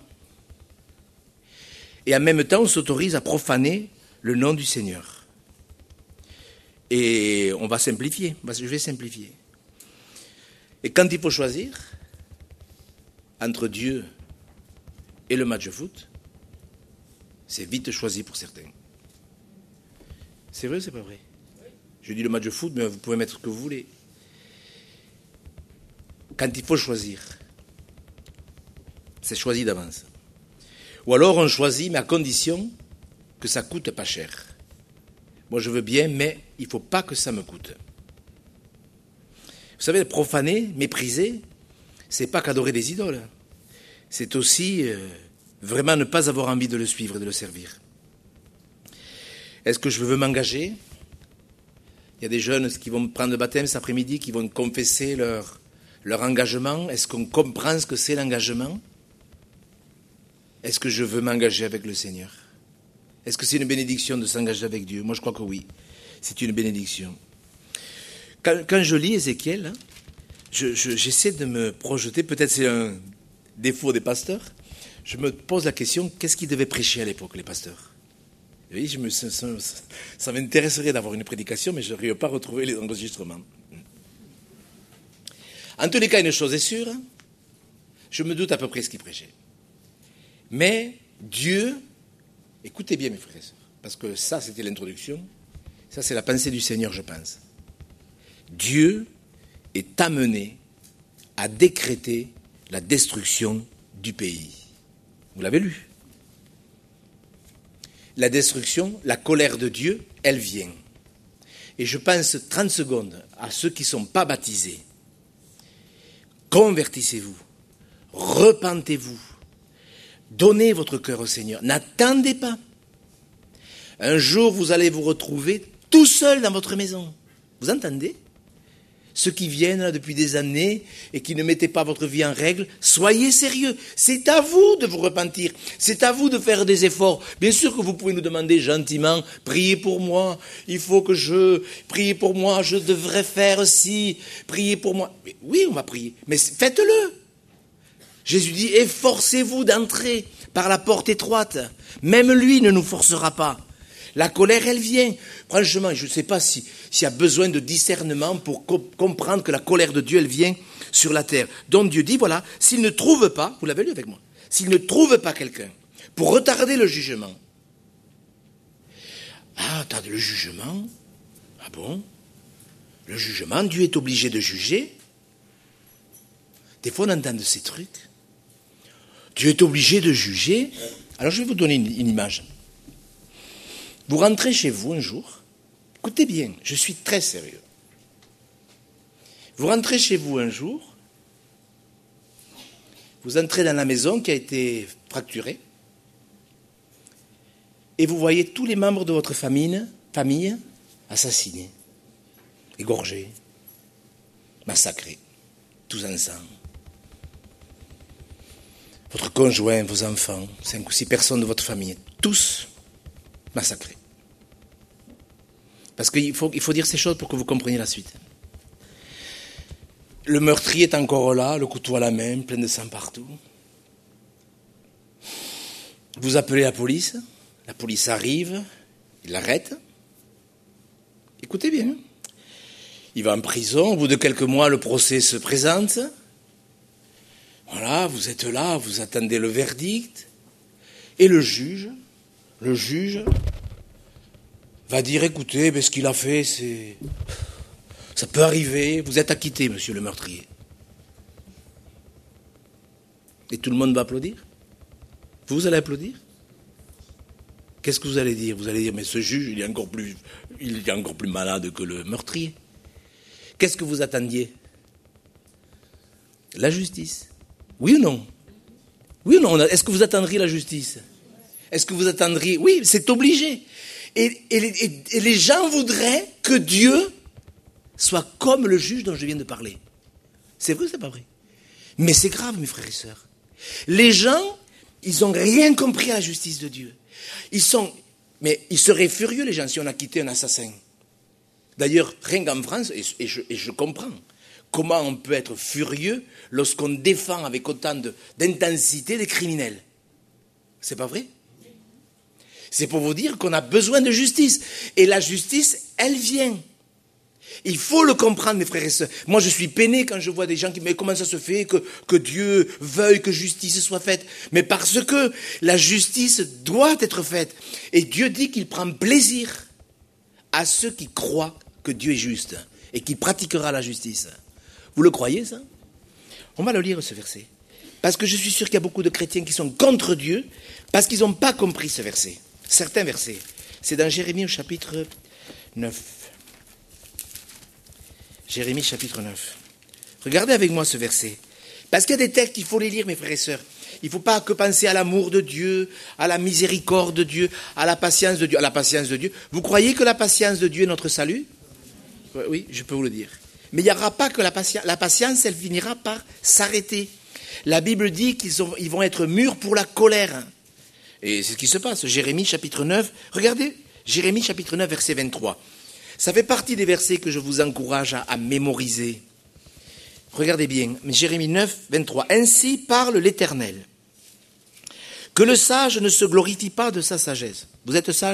Et en même temps, on s'autorise à profaner le nom du Seigneur. Et on va simplifier, je vais simplifier. Et quand il faut choisir entre Dieu et le match de foot, c'est vite choisi pour certains. C'est vrai ou c'est pas vrai? Je dis le match de foot, mais vous pouvez mettre ce que vous voulez. Quand il faut choisir, c'est choisi d'avance. Ou alors on choisit, mais à condition que ça coûte pas cher. Moi je veux bien, mais il ne faut pas que ça me coûte. Vous savez, profaner, mépriser, c'est pas qu'adorer des idoles. C'est aussi euh, vraiment ne pas avoir envie de le suivre et de le servir. Est-ce que je veux m'engager? Il y a des jeunes qui vont prendre le baptême cet après-midi, qui vont confesser leur, leur engagement. Est-ce qu'on comprend ce que c'est l'engagement? Est-ce que je veux m'engager avec le Seigneur? Est-ce que c'est une bénédiction de s'engager avec Dieu? Moi, je crois que oui. C'est une bénédiction. Quand, quand je lis Ézéchiel, je, je, j'essaie de me projeter, peut-être c'est un défaut des pasteurs, je me pose la question, qu'est-ce qu'ils devaient prêcher à l'époque, les pasteurs? Oui, je me, ça, ça, ça m'intéresserait d'avoir une prédication, mais je n'arrive pas à retrouver les enregistrements. En tous les cas, une chose est sûre, je me doute à peu près ce qu'ils prêchaient. Mais Dieu, écoutez bien mes frères et sœurs, parce que ça c'était l'introduction, ça c'est la pensée du Seigneur je pense. Dieu est amené à décréter la destruction du pays. Vous l'avez lu. La destruction, la colère de Dieu, elle vient. Et je pense trente secondes à ceux qui ne sont pas baptisés. convertissez-vous, repentez-vous, donnez votre cœur au Seigneur, n'attendez pas. Un jour, vous allez vous retrouver tout seul dans votre maison. Vous entendez ? Ceux qui viennent là depuis des années et qui ne mettaient pas votre vie en règle, soyez sérieux. C'est à vous de vous repentir. C'est à vous de faire des efforts. Bien sûr que vous pouvez nous demander gentiment, priez pour moi, il faut que je, priez pour moi, je devrais faire ci, priez pour moi. Mais oui, on va prier, mais faites-le. Jésus dit, efforcez-vous d'entrer par la porte étroite. Même lui ne nous forcera pas. La colère, elle vient. Franchement, je ne sais pas si, s'il y a besoin de discernement pour co- comprendre que la colère de Dieu, elle vient sur la terre. Donc Dieu dit, voilà, s'il ne trouve pas, vous l'avez lu avec moi, s'il ne trouve pas quelqu'un pour retarder le jugement. Ah, tarder le jugement. Ah bon ? Le jugement, Dieu est obligé de juger. Des fois, on entend de ces trucs. Dieu est obligé de juger. Alors, je vais vous donner une, une image. Vous rentrez chez vous un jour, écoutez bien, je suis très sérieux. Vous rentrez chez vous un jour, vous entrez dans la maison qui a été fracturée, et vous voyez tous les membres de votre famille, famille assassinés, égorgés, massacrés, tous ensemble. Votre conjoint, vos enfants, cinq ou six personnes de votre famille, tous massacrés. Parce qu'il faut, il faut dire ces choses pour que vous compreniez la suite. Le meurtrier est encore là, le couteau à la main, plein de sang partout. Vous appelez la police, la police arrive, il l'arrête. Écoutez bien. Il va en prison, au bout de quelques mois, le procès se présente. Voilà, vous êtes là, vous attendez le verdict. Et le juge, le juge va dire, écoutez, ben, ce qu'il a fait, c'est... ça peut arriver, vous êtes acquitté, monsieur le meurtrier. Et tout le monde va applaudir ? Vous allez applaudir ? Qu'est-ce que vous allez dire ? Vous allez dire, mais ce juge, il est encore plus, il est encore plus malade que le meurtrier. Qu'est-ce que vous attendiez ? La justice. Oui ou non ? Oui ou non ? Est-ce que vous attendriez la justice ? Est-ce que vous attendriez ? Oui, c'est obligé. Et, et, et les gens voudraient que Dieu soit comme le juge dont je viens de parler. C'est vrai ou c'est pas vrai ? Mais c'est grave, mes frères et sœurs. Les gens, ils n'ont rien compris à la justice de Dieu. Ils sont, mais ils seraient furieux, les gens, si on a quitté un assassin. D'ailleurs, rien qu'en France, et, et, je, et je comprends, comment on peut être furieux lorsqu'on défend avec autant de, d'intensité des criminels. C'est pas vrai ? C'est pour vous dire qu'on a besoin de justice. Et la justice, elle vient. Il faut le comprendre, mes frères et sœurs. Moi, je suis peiné quand je vois des gens qui me disent, mais comment ça se fait que, que Dieu veuille que justice soit faite ? Mais parce que la justice doit être faite. Et Dieu dit qu'il prend plaisir à ceux qui croient que Dieu est juste et qu'il pratiquera la justice. Vous le croyez, ça ? On va le lire, ce verset. Parce que je suis sûr qu'il y a beaucoup de chrétiens qui sont contre Dieu parce qu'ils n'ont pas compris ce verset. Certains versets. C'est dans Jérémie au chapitre neuf. Jérémie chapitre neuf. Regardez avec moi ce verset. Parce qu'il y a des textes, il faut les lire, mes frères et sœurs. Il ne faut pas que penser à l'amour de Dieu, à la miséricorde de Dieu, à la patience de Dieu. À la patience de Dieu. Vous croyez que la patience de Dieu est notre salut ? Oui, je peux vous le dire. Mais il n'y aura pas que la patience. La patience, elle finira par s'arrêter. La Bible dit qu'ils ont, ils vont être mûrs pour la colère. Et c'est ce qui se passe. Jérémie chapitre neuf. Regardez, Jérémie chapitre neuf, verset vingt-trois. Ça fait partie des versets que je vous encourage à, à mémoriser. Regardez bien, Jérémie neuf, vingt-trois. Ainsi parle l'Éternel. Que le sage ne se glorifie pas de sa sagesse. Vous êtes sage ?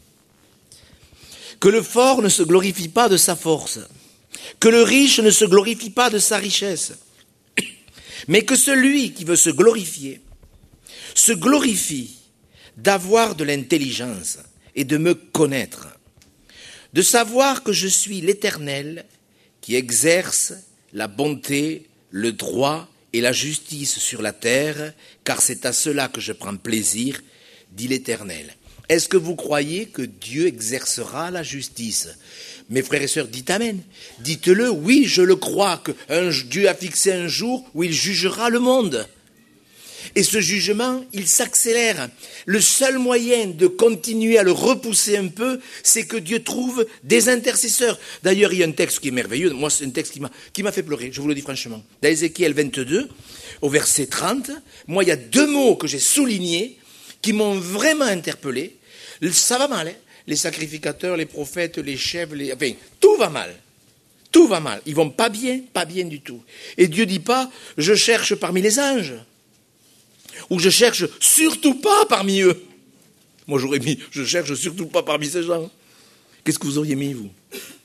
Que le fort ne se glorifie pas de sa force. Que le riche ne se glorifie pas de sa richesse. Mais que celui qui veut se glorifier se glorifie d'avoir de l'intelligence et de me connaître. De savoir que je suis l'Éternel qui exerce la bonté, le droit et la justice sur la terre, car c'est à cela que je prends plaisir, dit l'Éternel. Est-ce que vous croyez que Dieu exercera la justice ? Mes frères et sœurs, dites Amen. Dites-le, oui, je le crois, que un, Dieu a fixé un jour où il jugera le monde. Et ce jugement, il s'accélère. Le seul moyen de continuer à le repousser un peu, c'est que Dieu trouve des intercesseurs. D'ailleurs, il y a un texte qui est merveilleux. Moi, c'est un texte qui m'a, qui m'a fait pleurer, je vous le dis franchement. Dans Ézéchiel vingt-deux, au verset trente, moi, il y a deux mots que j'ai soulignés qui m'ont vraiment interpellé. Ça va mal, hein. Les sacrificateurs, les prophètes, les chefs, les... enfin, tout va mal. Tout va mal. Ils vont pas bien, pas bien du tout. Et Dieu dit pas, je cherche parmi les anges. Ou je cherche surtout pas parmi eux. Moi, j'aurais mis, je cherche surtout pas parmi ces gens. Qu'est-ce que vous auriez mis, vous?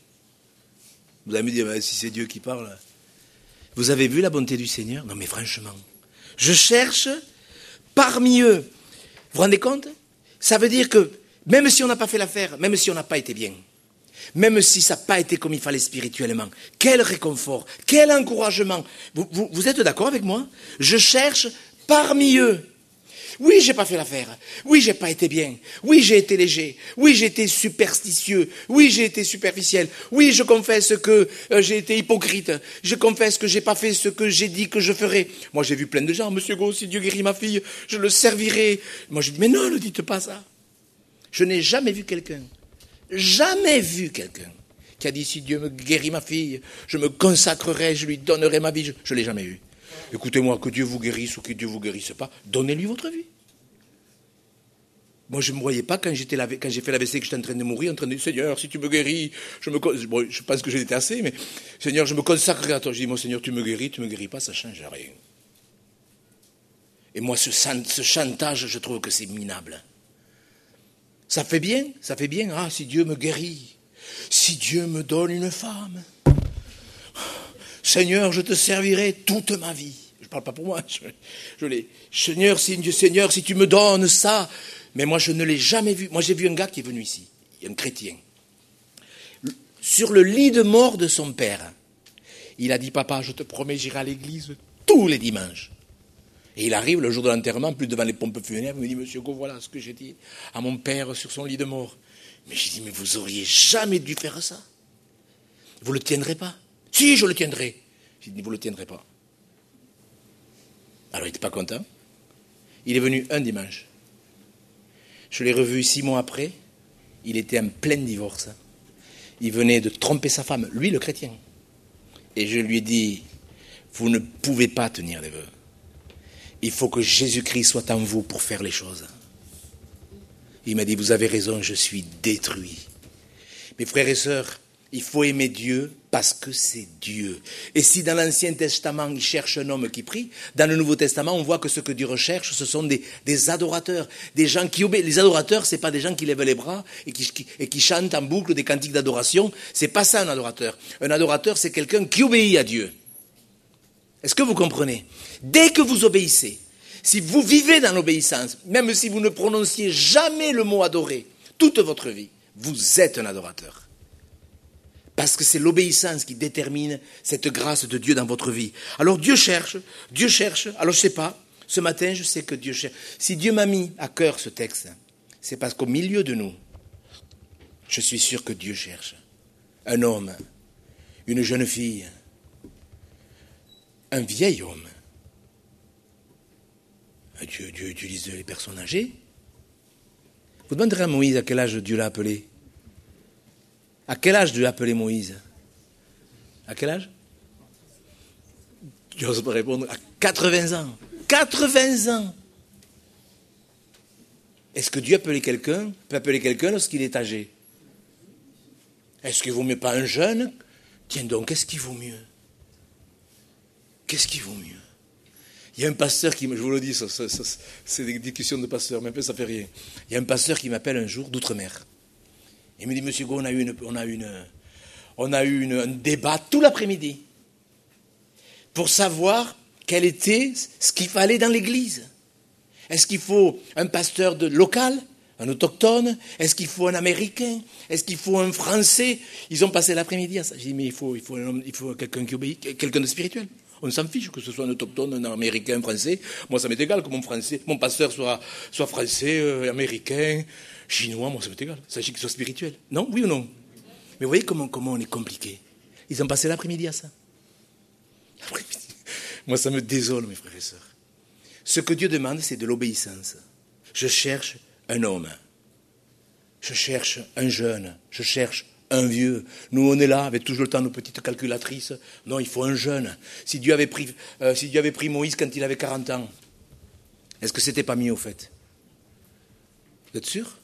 Vous allez me dire, ben, si c'est Dieu qui parle. Vous avez vu la bonté du Seigneur? Non, mais franchement. Je cherche parmi eux. Vous vous rendez compte? Ça veut dire que, même si on n'a pas fait l'affaire, même si on n'a pas été bien, même si ça n'a pas été comme il fallait spirituellement, quel réconfort, quel encouragement. Vous, vous, vous êtes d'accord avec moi? Je cherche parmi eux. Oui, j'ai pas fait l'affaire. Oui, j'ai pas été bien. Oui, j'ai été léger. Oui, j'ai été superstitieux. Oui, j'ai été superficiel. Oui, je confesse que euh, j'ai été hypocrite. Je confesse que j'ai pas fait ce que j'ai dit que je ferais. Moi, j'ai vu plein de gens. Monsieur Gros, si Dieu guérit ma fille, je le servirai. Moi, je dis, mais non, ne dites pas ça. Je n'ai jamais vu quelqu'un, jamais vu quelqu'un qui a dit, si Dieu me guérit ma fille, je me consacrerai, je lui donnerai ma vie. Je ne l'ai jamais eu. Écoutez-moi, que Dieu vous guérisse ou que Dieu ne vous guérisse pas, donnez-lui votre vie. Moi, je ne me voyais pas quand, j'étais lavé, quand j'ai fait l'A V C, que j'étais en train de mourir, en train de dire, Seigneur, si tu me guéris, je me... Bon, je pense que j'étais assez, mais Seigneur, je me consacrerai à toi. Je dis, mon Seigneur, tu me guéris, tu ne me guéris pas, ça ne change rien. Et moi, ce, ce chantage, je trouve que c'est minable. Ça fait bien, ça fait bien. Ah, si Dieu me guérit, si Dieu me donne une femme, Seigneur, je te servirai toute ma vie. Je ne parle pas pour moi, je, je l'ai. Seigneur si, Seigneur, si tu me donnes ça. Mais moi, je ne l'ai jamais vu. Moi, j'ai vu un gars qui est venu ici, un chrétien. Sur le lit de mort de son père, il a dit, papa, je te promets, j'irai à l'église tous les dimanches. Et il arrive le jour de l'enterrement, plus devant les pompes funéraires, il me dit, monsieur Go, voilà ce que j'ai dit à mon père sur son lit de mort. Mais j'ai dit, mais vous auriez jamais dû faire ça. Vous ne le tiendrez pas. Si, je le tiendrai. J'ai dit, vous ne le tiendrez pas. Alors il n'était pas content. Il est venu un dimanche. Je l'ai revu six mois après. Il était en plein divorce. Il venait de tromper sa femme, lui le chrétien. Et je lui ai dit, vous ne pouvez pas tenir les vœux. Il faut que Jésus-Christ soit en vous pour faire les choses. Il m'a dit, vous avez raison, je suis détruit. Mes frères et sœurs, il faut aimer Dieu parce que c'est Dieu. Et si dans l'Ancien Testament, il cherche un homme qui prie, dans le Nouveau Testament, on voit que ce que Dieu recherche, ce sont des, des adorateurs, des gens qui obéissent. Les adorateurs, ce n'est pas des gens qui lèvent les bras et qui, qui, et qui chantent en boucle des cantiques d'adoration. Ce n'est pas ça un adorateur. Un adorateur, c'est quelqu'un qui obéit à Dieu. Est-ce que vous comprenez? Dès que vous obéissez, si vous vivez dans l'obéissance, même si vous ne prononciez jamais le mot adorer, toute votre vie, vous êtes un adorateur. Parce que c'est l'obéissance qui détermine cette grâce de Dieu dans votre vie. Alors Dieu cherche, Dieu cherche, alors je ne sais pas, ce matin je sais que Dieu cherche. Si Dieu m'a mis à cœur ce texte, c'est parce qu'au milieu de nous, je suis sûr que Dieu cherche. Un homme, une jeune fille, un vieil homme. Dieu, Dieu utilise les personnes âgées. Vous demanderez à Moïse à quel âge Dieu l'a appelé. À quel âge Dieu a appelé Moïse? À quel âge? Je n'ose pas répondre. À quatre-vingts ans. quatre-vingts ans. Est-ce que Dieu appelé quelqu'un, peut appeler quelqu'un lorsqu'il est âgé? Est-ce qu'il ne vaut mieux pas un jeune? Tiens donc, qu'est-ce qui vaut mieux? Qu'est-ce qui vaut mieux? Il y a un pasteur qui, je vous le dis, ça, ça, ça, c'est des discussions de pasteurs, mais un peu ça fait rien. Il y a un pasteur qui m'appelle un jour d'outre-mer. Il me dit, monsieur Go, on a eu, une, on a eu, une, on a eu une, un débat tout l'après-midi pour savoir quel était ce qu'il fallait dans l'église. Est-ce qu'il faut un pasteur de, local, un autochtone? Est-ce qu'il faut un Américain? Est-ce qu'il faut un Français? Ils ont passé l'après-midi à ça. J'ai dit, mais il faut, il faut, un homme, il faut quelqu'un qui obéit, quelqu'un de spirituel. On s'en fiche que ce soit un autochtone, un Américain, un Français. Moi, ça m'est égal que mon, français, mon pasteur soit, soit Français, euh, Américain, Chinois. Moi, ça m'est égal. Il s'agit qu'il soit spirituel. Non? Oui ou non? Mais vous voyez comment, comment on est compliqué. Ils ont passé l'après-midi à ça. L'après-midi. Moi, ça me désole, mes frères et sœurs. Ce que Dieu demande, c'est de l'obéissance. Je cherche un homme. Je cherche un jeune. Je cherche un vieux. Nous, on est là, avec toujours le temps nos petites calculatrices. Non, il faut un jeune. Si Dieu avait pris, euh, si Dieu avait pris Moïse quand il avait quarante ans, est-ce que c'était pas mieux, au fait? Vous êtes sûr?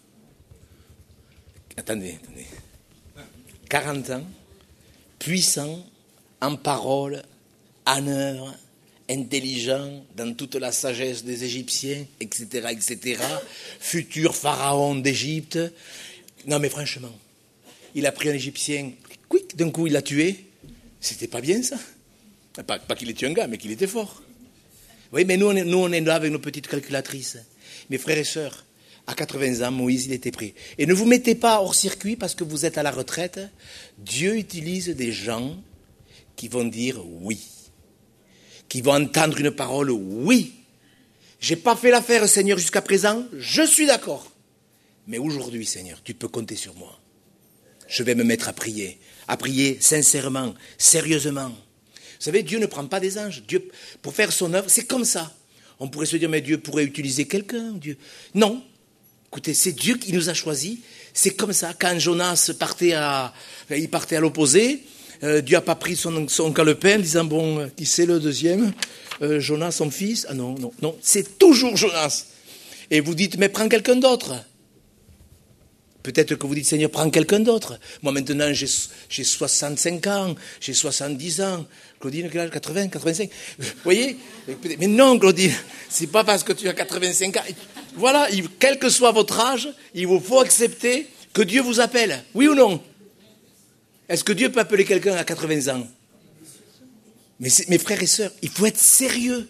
Attendez, attendez. quarante ans, puissant, en parole, en œuvre, intelligent, dans toute la sagesse des Égyptiens, et cetera, et cetera. Futur pharaon d'Égypte. Non, mais franchement, il a pris un Égyptien, quick, d'un coup il l'a tué. C'était pas bien, ça? Pas, pas qu'il ait tué un gars, mais qu'il était fort. Oui, mais nous on, est, nous, on est là avec nos petites calculatrices. Mes frères et sœurs, à quatre-vingts ans, Moïse, il était pris. Et ne vous mettez pas hors circuit parce que vous êtes à la retraite. Dieu utilise des gens qui vont dire oui. Qui vont entendre une parole oui. J'ai pas fait l'affaire, Seigneur, jusqu'à présent. Je suis d'accord. Mais aujourd'hui, Seigneur, tu peux compter sur moi. Je vais me mettre à prier. À prier sincèrement, sérieusement. Vous savez, Dieu ne prend pas des anges. Dieu, pour faire son œuvre, c'est comme ça. On pourrait se dire, mais Dieu pourrait utiliser quelqu'un. Dieu. Non. Écoutez, c'est Dieu qui nous a choisis. C'est comme ça. Quand Jonas partait à, il partait à l'opposé, euh, Dieu n'a pas pris son, son calepin en disant, bon, qui c'est le deuxième euh, Jonas, son fils? Ah non, non, non. C'est toujours Jonas. Et vous dites, mais prends quelqu'un d'autre. Peut-être que vous dites, Seigneur, prends quelqu'un d'autre. Moi, maintenant, j'ai, j'ai soixante-cinq ans, j'ai soixante-dix ans. Claudine, quel âge? quatre-vingts, quatre-vingt-cinq. Vous voyez? Mais non, Claudine, c'est pas parce que tu as quatre-vingt-cinq ans. Voilà, il, quel que soit votre âge, il vous faut accepter que Dieu vous appelle. Oui ou non? Est-ce que Dieu peut appeler quelqu'un à quatre-vingts ans? Mais mes frères et sœurs, il faut être sérieux.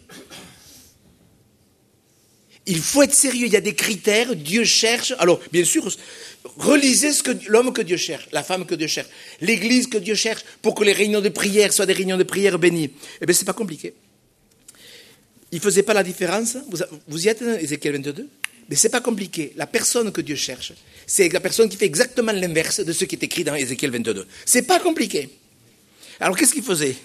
Il faut être sérieux, il y a des critères, Dieu cherche. Alors, bien sûr, relisez ce que l'homme que Dieu cherche, la femme que Dieu cherche, l'église que Dieu cherche, pour que les réunions de prière soient des réunions de prière bénies. Eh bien, c'est pas compliqué. Il ne faisait pas la différence. Vous, vous y êtes, Ézéchiel vingt-deux? Mais c'est pas compliqué. La personne que Dieu cherche, c'est la personne qui fait exactement l'inverse de ce qui est écrit dans Ézéchiel vingt-deux. C'est pas compliqué. Alors, qu'est-ce qu'il faisait?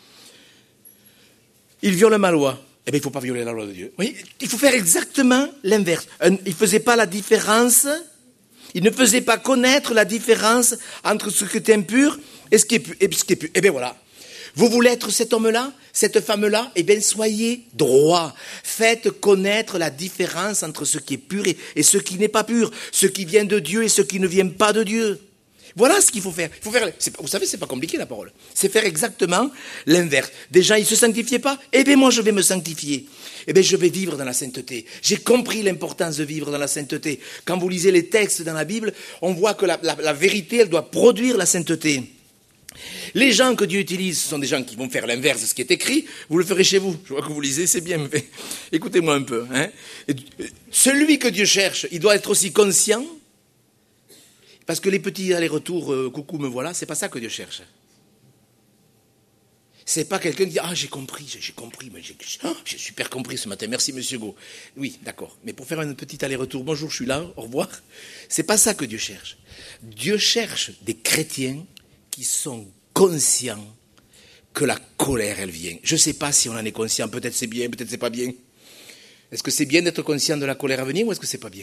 Il viole ma loi. Eh bien, il ne faut pas violer la loi de Dieu. Oui, il faut faire exactement l'inverse. Il ne faisait pas la différence, il ne faisait pas connaître la différence entre ce qui est impur et ce qui est pur. Et ce qui est pur. Eh bien, voilà. Vous voulez être cet homme-là, cette femme-là? Eh bien, soyez droit. Faites connaître la différence entre ce qui est pur et, et ce qui n'est pas pur, ce qui vient de Dieu et ce qui ne vient pas de Dieu. Voilà ce qu'il faut faire. Il faut faire c'est, vous savez, c'est pas compliqué la parole. C'est faire exactement l'inverse. Des gens, ils se sanctifiaient pas. Eh bien, moi, je vais me sanctifier. Eh bien, je vais vivre dans la sainteté. J'ai compris l'importance de vivre dans la sainteté. Quand vous lisez les textes dans la Bible, on voit que la, la, la vérité, elle doit produire la sainteté. Les gens que Dieu utilise, ce sont des gens qui vont faire l'inverse de ce qui est écrit. Vous le ferez chez vous. Je vois que vous lisez, c'est bien. Mais écoutez-moi un peu. Hein. Celui que Dieu cherche, il doit être aussi conscient. Parce que les petits allers-retours, euh, coucou, me voilà, c'est pas ça que Dieu cherche. C'est pas quelqu'un qui dit, ah, j'ai compris, j'ai, j'ai compris, mais j'ai, oh, j'ai super compris ce matin, merci monsieur Go. Oui, d'accord, mais pour faire un petit aller-retour, bonjour, je suis là, au revoir, c'est pas ça que Dieu cherche. Dieu cherche des chrétiens qui sont conscients que la colère, elle vient. Je sais pas si on en est conscient, peut-être c'est bien, peut-être c'est pas bien. Est-ce que c'est bien d'être conscient de la colère à venir ou est-ce que c'est pas bien?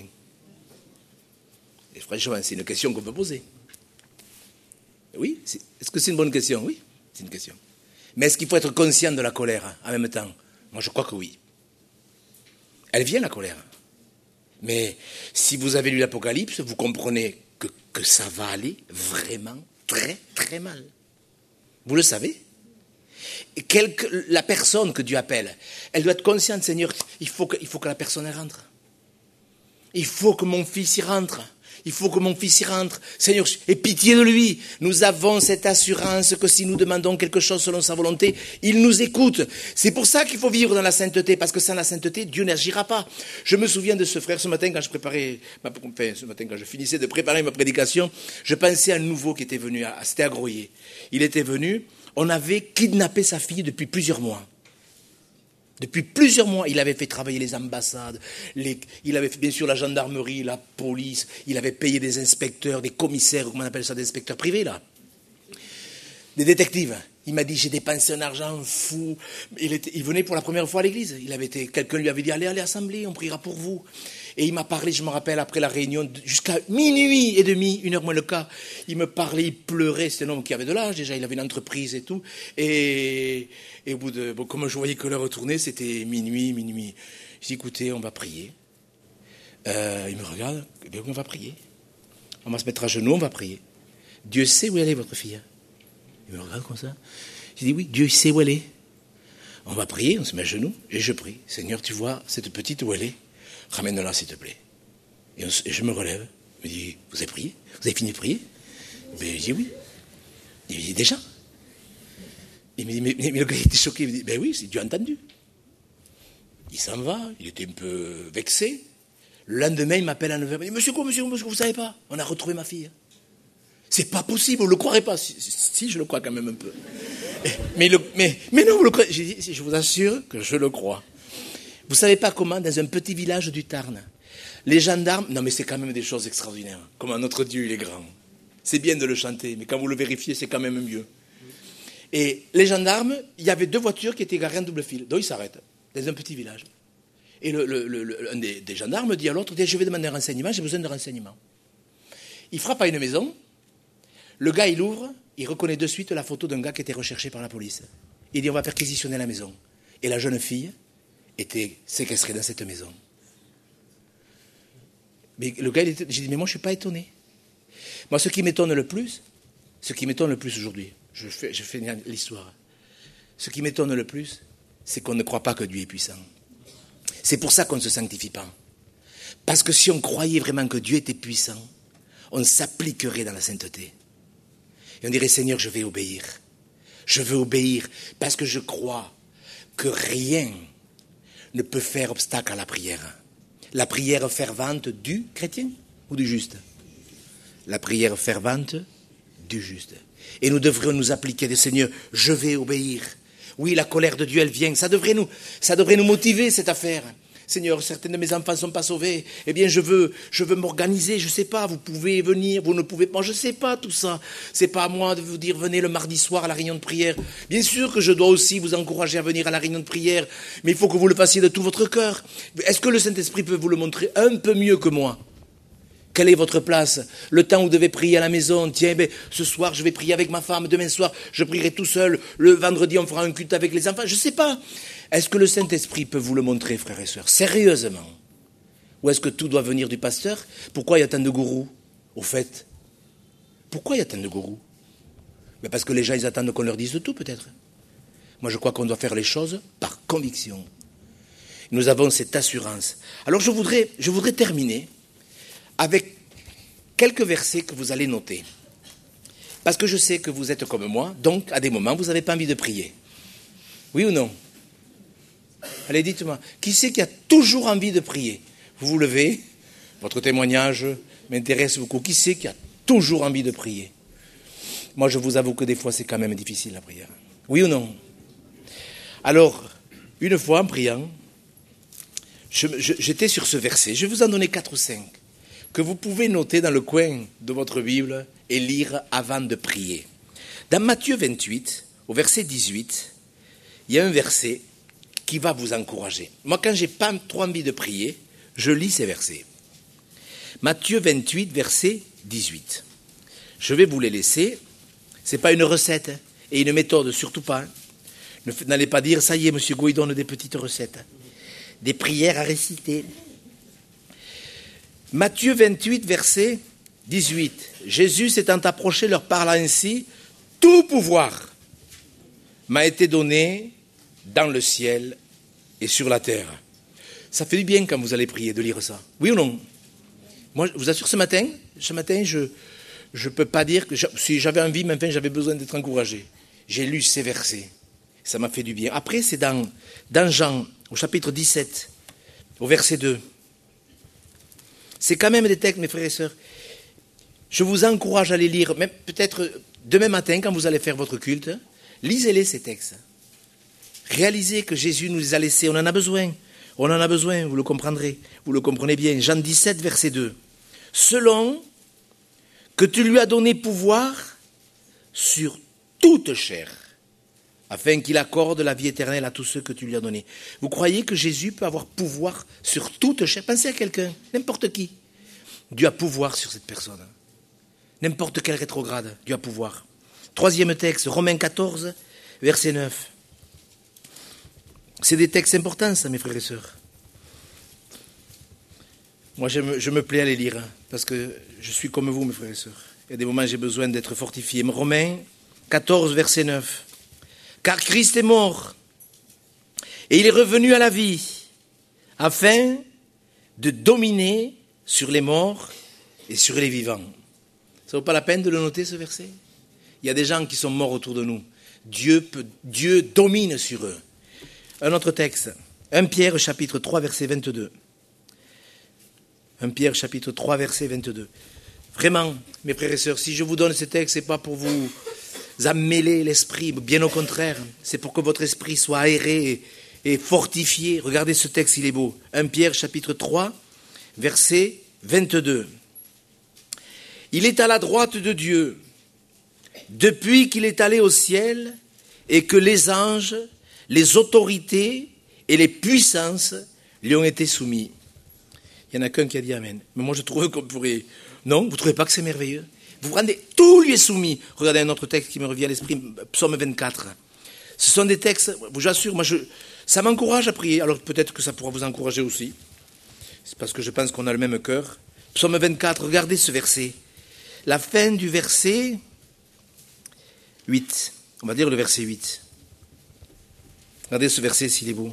Et franchement, c'est une question qu'on peut poser. Oui, c'est, est-ce que c'est une bonne question? Oui, c'est une question. Mais est-ce qu'il faut être conscient de la colère en même temps? Moi, je crois que oui. Elle vient, la colère. Mais si vous avez lu l'Apocalypse, vous comprenez que, que ça va aller vraiment très, très mal. Vous le savez? Et quelque, la personne que Dieu appelle, elle doit être consciente, Seigneur, il faut que, il faut que la personne elle rentre. Il faut que mon fils y rentre. Il faut que mon fils y rentre. Seigneur, aie pitié de lui. Nous avons cette assurance que si nous demandons quelque chose selon sa volonté, il nous écoute. C'est pour ça qu'il faut vivre dans la sainteté, parce que sans la sainteté, Dieu n'agira pas. Je me souviens de ce frère ce matin quand je préparais, enfin, ce matin quand je finissais de préparer ma prédication, je pensais à un nouveau qui était venu, c'était à Groyer. Il était venu, on avait kidnappé sa fille depuis plusieurs mois. Depuis plusieurs mois, il avait fait travailler les ambassades, les, il avait fait bien sûr la gendarmerie, la police, il avait payé des inspecteurs, des commissaires, comment on appelle ça, des inspecteurs privés là, des détectives. Il m'a dit, j'ai dépensé un argent fou. Il, était, il venait pour la première fois à l'église. Il avait été, quelqu'un lui avait dit, allez, allez à l'assemblée, on priera pour vous. Et il m'a parlé, je me rappelle, après la réunion, jusqu'à minuit et demi, une heure moins le quart. Il me parlait, il pleurait. C'était un homme qui avait de l'âge déjà, il avait une entreprise et tout. Et, et au bout de, bon, comme je voyais que l'heure retournait, c'était minuit, minuit. Je dis, écoutez, on va prier. Euh, il me regarde, eh bien, on va prier. On va se mettre à genoux, on va prier. Dieu sait où elle est, votre fille. Il me regarde comme ça. Je dis, oui, Dieu sait où elle est. On va prier, on se met à genoux, et je prie. Seigneur, tu vois cette petite où elle est? Ramène-la, s'il te plaît. Et, on, et je me relève. Il me dit, vous avez prié? Vous avez fini de prier? Ben, je dis, oui. Il me dit, déjà? Il me dit, mais, mais, mais le gars était choqué. Il me dit, ben oui, c'est Dieu entendu. Il s'en va, il était un peu vexé. Le lendemain, il m'appelle à neuf heures. Il me dit, monsieur quoi, monsieur, monsieur, vous ne savez pas? On a retrouvé ma fille. C'est pas possible, on ne le croirait pas. Si, si, je le crois quand même un peu. Mais, le, mais, mais non, vous le croyez. J'ai dit, je vous assure que je le crois. Vous ne savez pas comment, dans un petit village du Tarn, les gendarmes... Non, mais c'est quand même des choses extraordinaires. Comment notre Dieu, il est grand. C'est bien de le chanter, mais quand vous le vérifiez, c'est quand même mieux. Et les gendarmes, il y avait deux voitures qui étaient garées en double fil. Donc ils s'arrêtent, dans un petit village. Et le, le, le, un des, des gendarmes dit à l'autre, je vais demander un renseignement, j'ai besoin de renseignements. Il frappe à une maison. Le gars, il ouvre, il reconnaît de suite la photo d'un gars qui était recherché par la police. Il dit, on va perquisitionner la maison. Et la jeune fille était séquestrée dans cette maison. Mais le gars, il était, j'ai dit, mais moi, je ne suis pas étonné. Moi, ce qui m'étonne le plus, ce qui m'étonne le plus aujourd'hui, je fais, je fais l'histoire, ce qui m'étonne le plus, c'est qu'on ne croit pas que Dieu est puissant. C'est pour ça qu'on ne se sanctifie pas. Parce que si on croyait vraiment que Dieu était puissant, on s'appliquerait dans la sainteté. Et on dirait, Seigneur, je vais obéir. Je veux obéir parce que je crois que rien ne peut faire obstacle à la prière. La prière fervente du chrétien ou du juste? La prière fervente du juste. Et nous devrions nous appliquer, Seigneur, je vais obéir. Oui, la colère de Dieu, elle vient. Ça devrait nous, ça devrait nous motiver, cette affaire. Seigneur, certains de mes enfants ne sont pas sauvés. Eh bien, je veux, je veux m'organiser. Je ne sais pas, vous pouvez venir, vous ne pouvez pas. Je ne sais pas tout ça. Ce n'est pas à moi de vous dire, venez le mardi soir à la réunion de prière. Bien sûr que je dois aussi vous encourager à venir à la réunion de prière. Mais il faut que vous le fassiez de tout votre cœur. Est-ce que le Saint-Esprit peut vous le montrer un peu mieux que moi? Quelle est votre place? Le temps où vous devez prier à la maison, tiens, ben, ce soir je vais prier avec ma femme, demain soir je prierai tout seul, le vendredi on fera un culte avec les enfants, je ne sais pas. Est-ce que le Saint-Esprit peut vous le montrer, frères et sœurs, sérieusement? Ou est-ce que tout doit venir du pasteur? Pourquoi il y a tant de gourous, au fait? Pourquoi il y a tant de gourous? Mais parce que les gens, ils attendent qu'on leur dise tout, peut-être. Moi, je crois qu'on doit faire les choses par conviction. Nous avons cette assurance. Alors, je voudrais, je voudrais terminer avec quelques versets que vous allez noter. Parce que je sais que vous êtes comme moi, donc à des moments, vous n'avez pas envie de prier. Oui ou non? Allez, dites-moi, qui c'est qui a toujours envie de prier? Vous vous levez, votre témoignage m'intéresse beaucoup. Qui c'est qui a toujours envie de prier? Moi, je vous avoue que des fois, c'est quand même difficile, la prière. Oui ou non? Alors, une fois, en priant, je, je, j'étais sur ce verset. Je vais vous en donner quatre ou cinq que vous pouvez noter dans le coin de votre Bible et lire avant de prier. Dans Matthieu vingt-huit, au verset dix-huit, il y a un verset qui va vous encourager. Moi, quand je n'ai pas trop envie de prier, je lis ces versets. Matthieu vingt-huit, verset dix-huit. Je vais vous les laisser. Ce n'est pas une recette hein, et une méthode, surtout pas. Hein. N'allez pas dire, ça y est, monsieur Gouy donne des petites recettes. Des prières à réciter. Matthieu vingt-huit, verset dix-huit. Jésus s'étant approché leur parla ainsi, « Tout pouvoir m'a été donné dans le ciel et sur la terre. » Ça fait du bien quand vous allez prier de lire ça. Oui ou non? Moi, je vous assure, ce matin, ce matin, je ne peux pas dire que je, si j'avais envie, mais enfin, j'avais besoin d'être encouragé. J'ai lu ces versets. Ça m'a fait du bien. Après, c'est dans, dans Jean, au chapitre dix-sept, au verset deux. C'est quand même des textes, mes frères et sœurs. Je vous encourage à les lire, même peut-être demain matin, quand vous allez faire votre culte, lisez-les, ces textes. Réalisez que Jésus nous les a laissés, on en a besoin. On en a besoin, vous le comprendrez, vous le comprenez bien. Jean dix-sept, verset deux. Selon que tu lui as donné pouvoir sur toute chair, afin qu'il accorde la vie éternelle à tous ceux que tu lui as donnés. Vous croyez que Jésus peut avoir pouvoir sur toute chair? Pensez à quelqu'un, n'importe qui. Dieu a pouvoir sur cette personne. N'importe quel rétrograde, Dieu a pouvoir. Troisième texte, Romains quatorze, verset neuf. C'est des textes importants, ça, mes frères et sœurs. Moi, je me, je me plais à les lire, hein, parce que je suis comme vous, mes frères et sœurs. Il y a des moments où j'ai besoin d'être fortifié. Romains quatorze, verset neuf. Car Christ est mort, et il est revenu à la vie, afin de dominer sur les morts et sur les vivants. Ça ne vaut pas la peine de le noter, ce verset? Il y a des gens qui sont morts autour de nous. Dieu, peut, Dieu domine sur eux. Un autre texte, premier Pierre chapitre trois, verset vingt-deux. premier Pierre chapitre trois, verset vingt-deux. Vraiment, mes frères et sœurs, si je vous donne ce texte, ce n'est pas pour vous ammêler l'esprit, bien au contraire, c'est pour que votre esprit soit aéré et, et fortifié. Regardez ce texte, il est beau. premier Pierre chapitre trois, verset vingt-deux. Il est à la droite de Dieu, depuis qu'il est allé au ciel, et que les anges, les autorités et les puissances lui ont été soumis. Il n'y en a qu'un qui a dit Amen. Mais moi je trouve qu'on pourrait... Non, vous ne trouvez pas que c'est merveilleux? Vous vous rendez, tout lui est soumis. Regardez un autre texte qui me revient à l'esprit, Psaume vingt-quatre. Ce sont des textes, je vous assure, moi je, ça m'encourage à prier. Alors peut-être que ça pourra vous encourager aussi. C'est parce que je pense qu'on a le même cœur. Psaume vingt-quatre, regardez ce verset. La fin du verset huit. On va dire le verset huit. Regardez ce verset s'il est beau.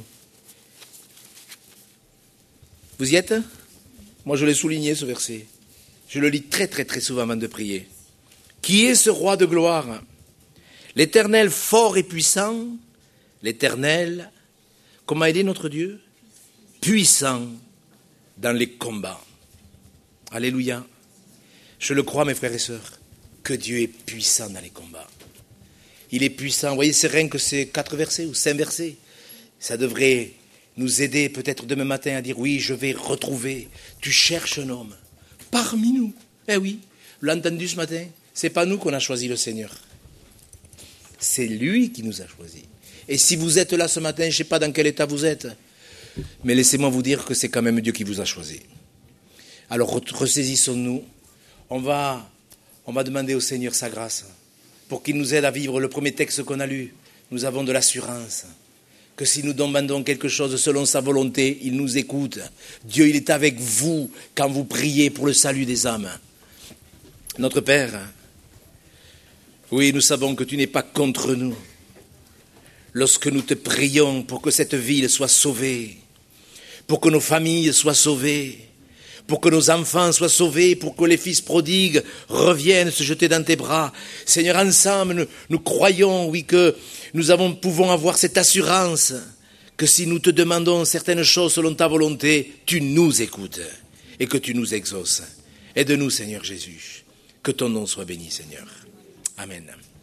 Vous y êtes? Moi je l'ai souligné ce verset. Je le lis très très très souvent avant de prier. Qui est ce roi de gloire? L'Éternel fort et puissant. L'Éternel, comment il est notre Dieu? Puissant dans les combats. Alléluia. Je le crois mes frères et sœurs, que Dieu est puissant dans les combats. Il est puissant. Vous voyez, c'est rien que ces quatre versets ou cinq versets. Ça devrait nous aider peut-être demain matin à dire oui, je vais retrouver. Tu cherches un homme parmi nous. Eh oui, vous l'avez entendu ce matin, c'est pas nous qu'on a choisi le Seigneur. C'est lui qui nous a choisis. Et si vous êtes là ce matin, je ne sais pas dans quel état vous êtes, mais laissez-moi vous dire que c'est quand même Dieu qui vous a choisi. Alors ressaisissons-nous. On va, on va demander au Seigneur sa grâce pour qu'il nous aide à vivre le premier texte qu'on a lu. Nous avons de l'assurance que si nous demandons quelque chose selon sa volonté, il nous écoute. Dieu, il est avec vous quand vous priez pour le salut des âmes. Notre Père, oui, nous savons que tu n'es pas contre nous. Lorsque nous te prions pour que cette ville soit sauvée, pour que nos familles soient sauvées, pour que nos enfants soient sauvés, pour que les fils prodigues reviennent se jeter dans tes bras. Seigneur, ensemble, nous, nous croyons, oui, que nous avons, pouvons avoir cette assurance que si nous te demandons certaines choses selon ta volonté, tu nous écoutes et que tu nous exauces. Aide-nous, Seigneur Jésus. Que ton nom soit béni, Seigneur. Amen.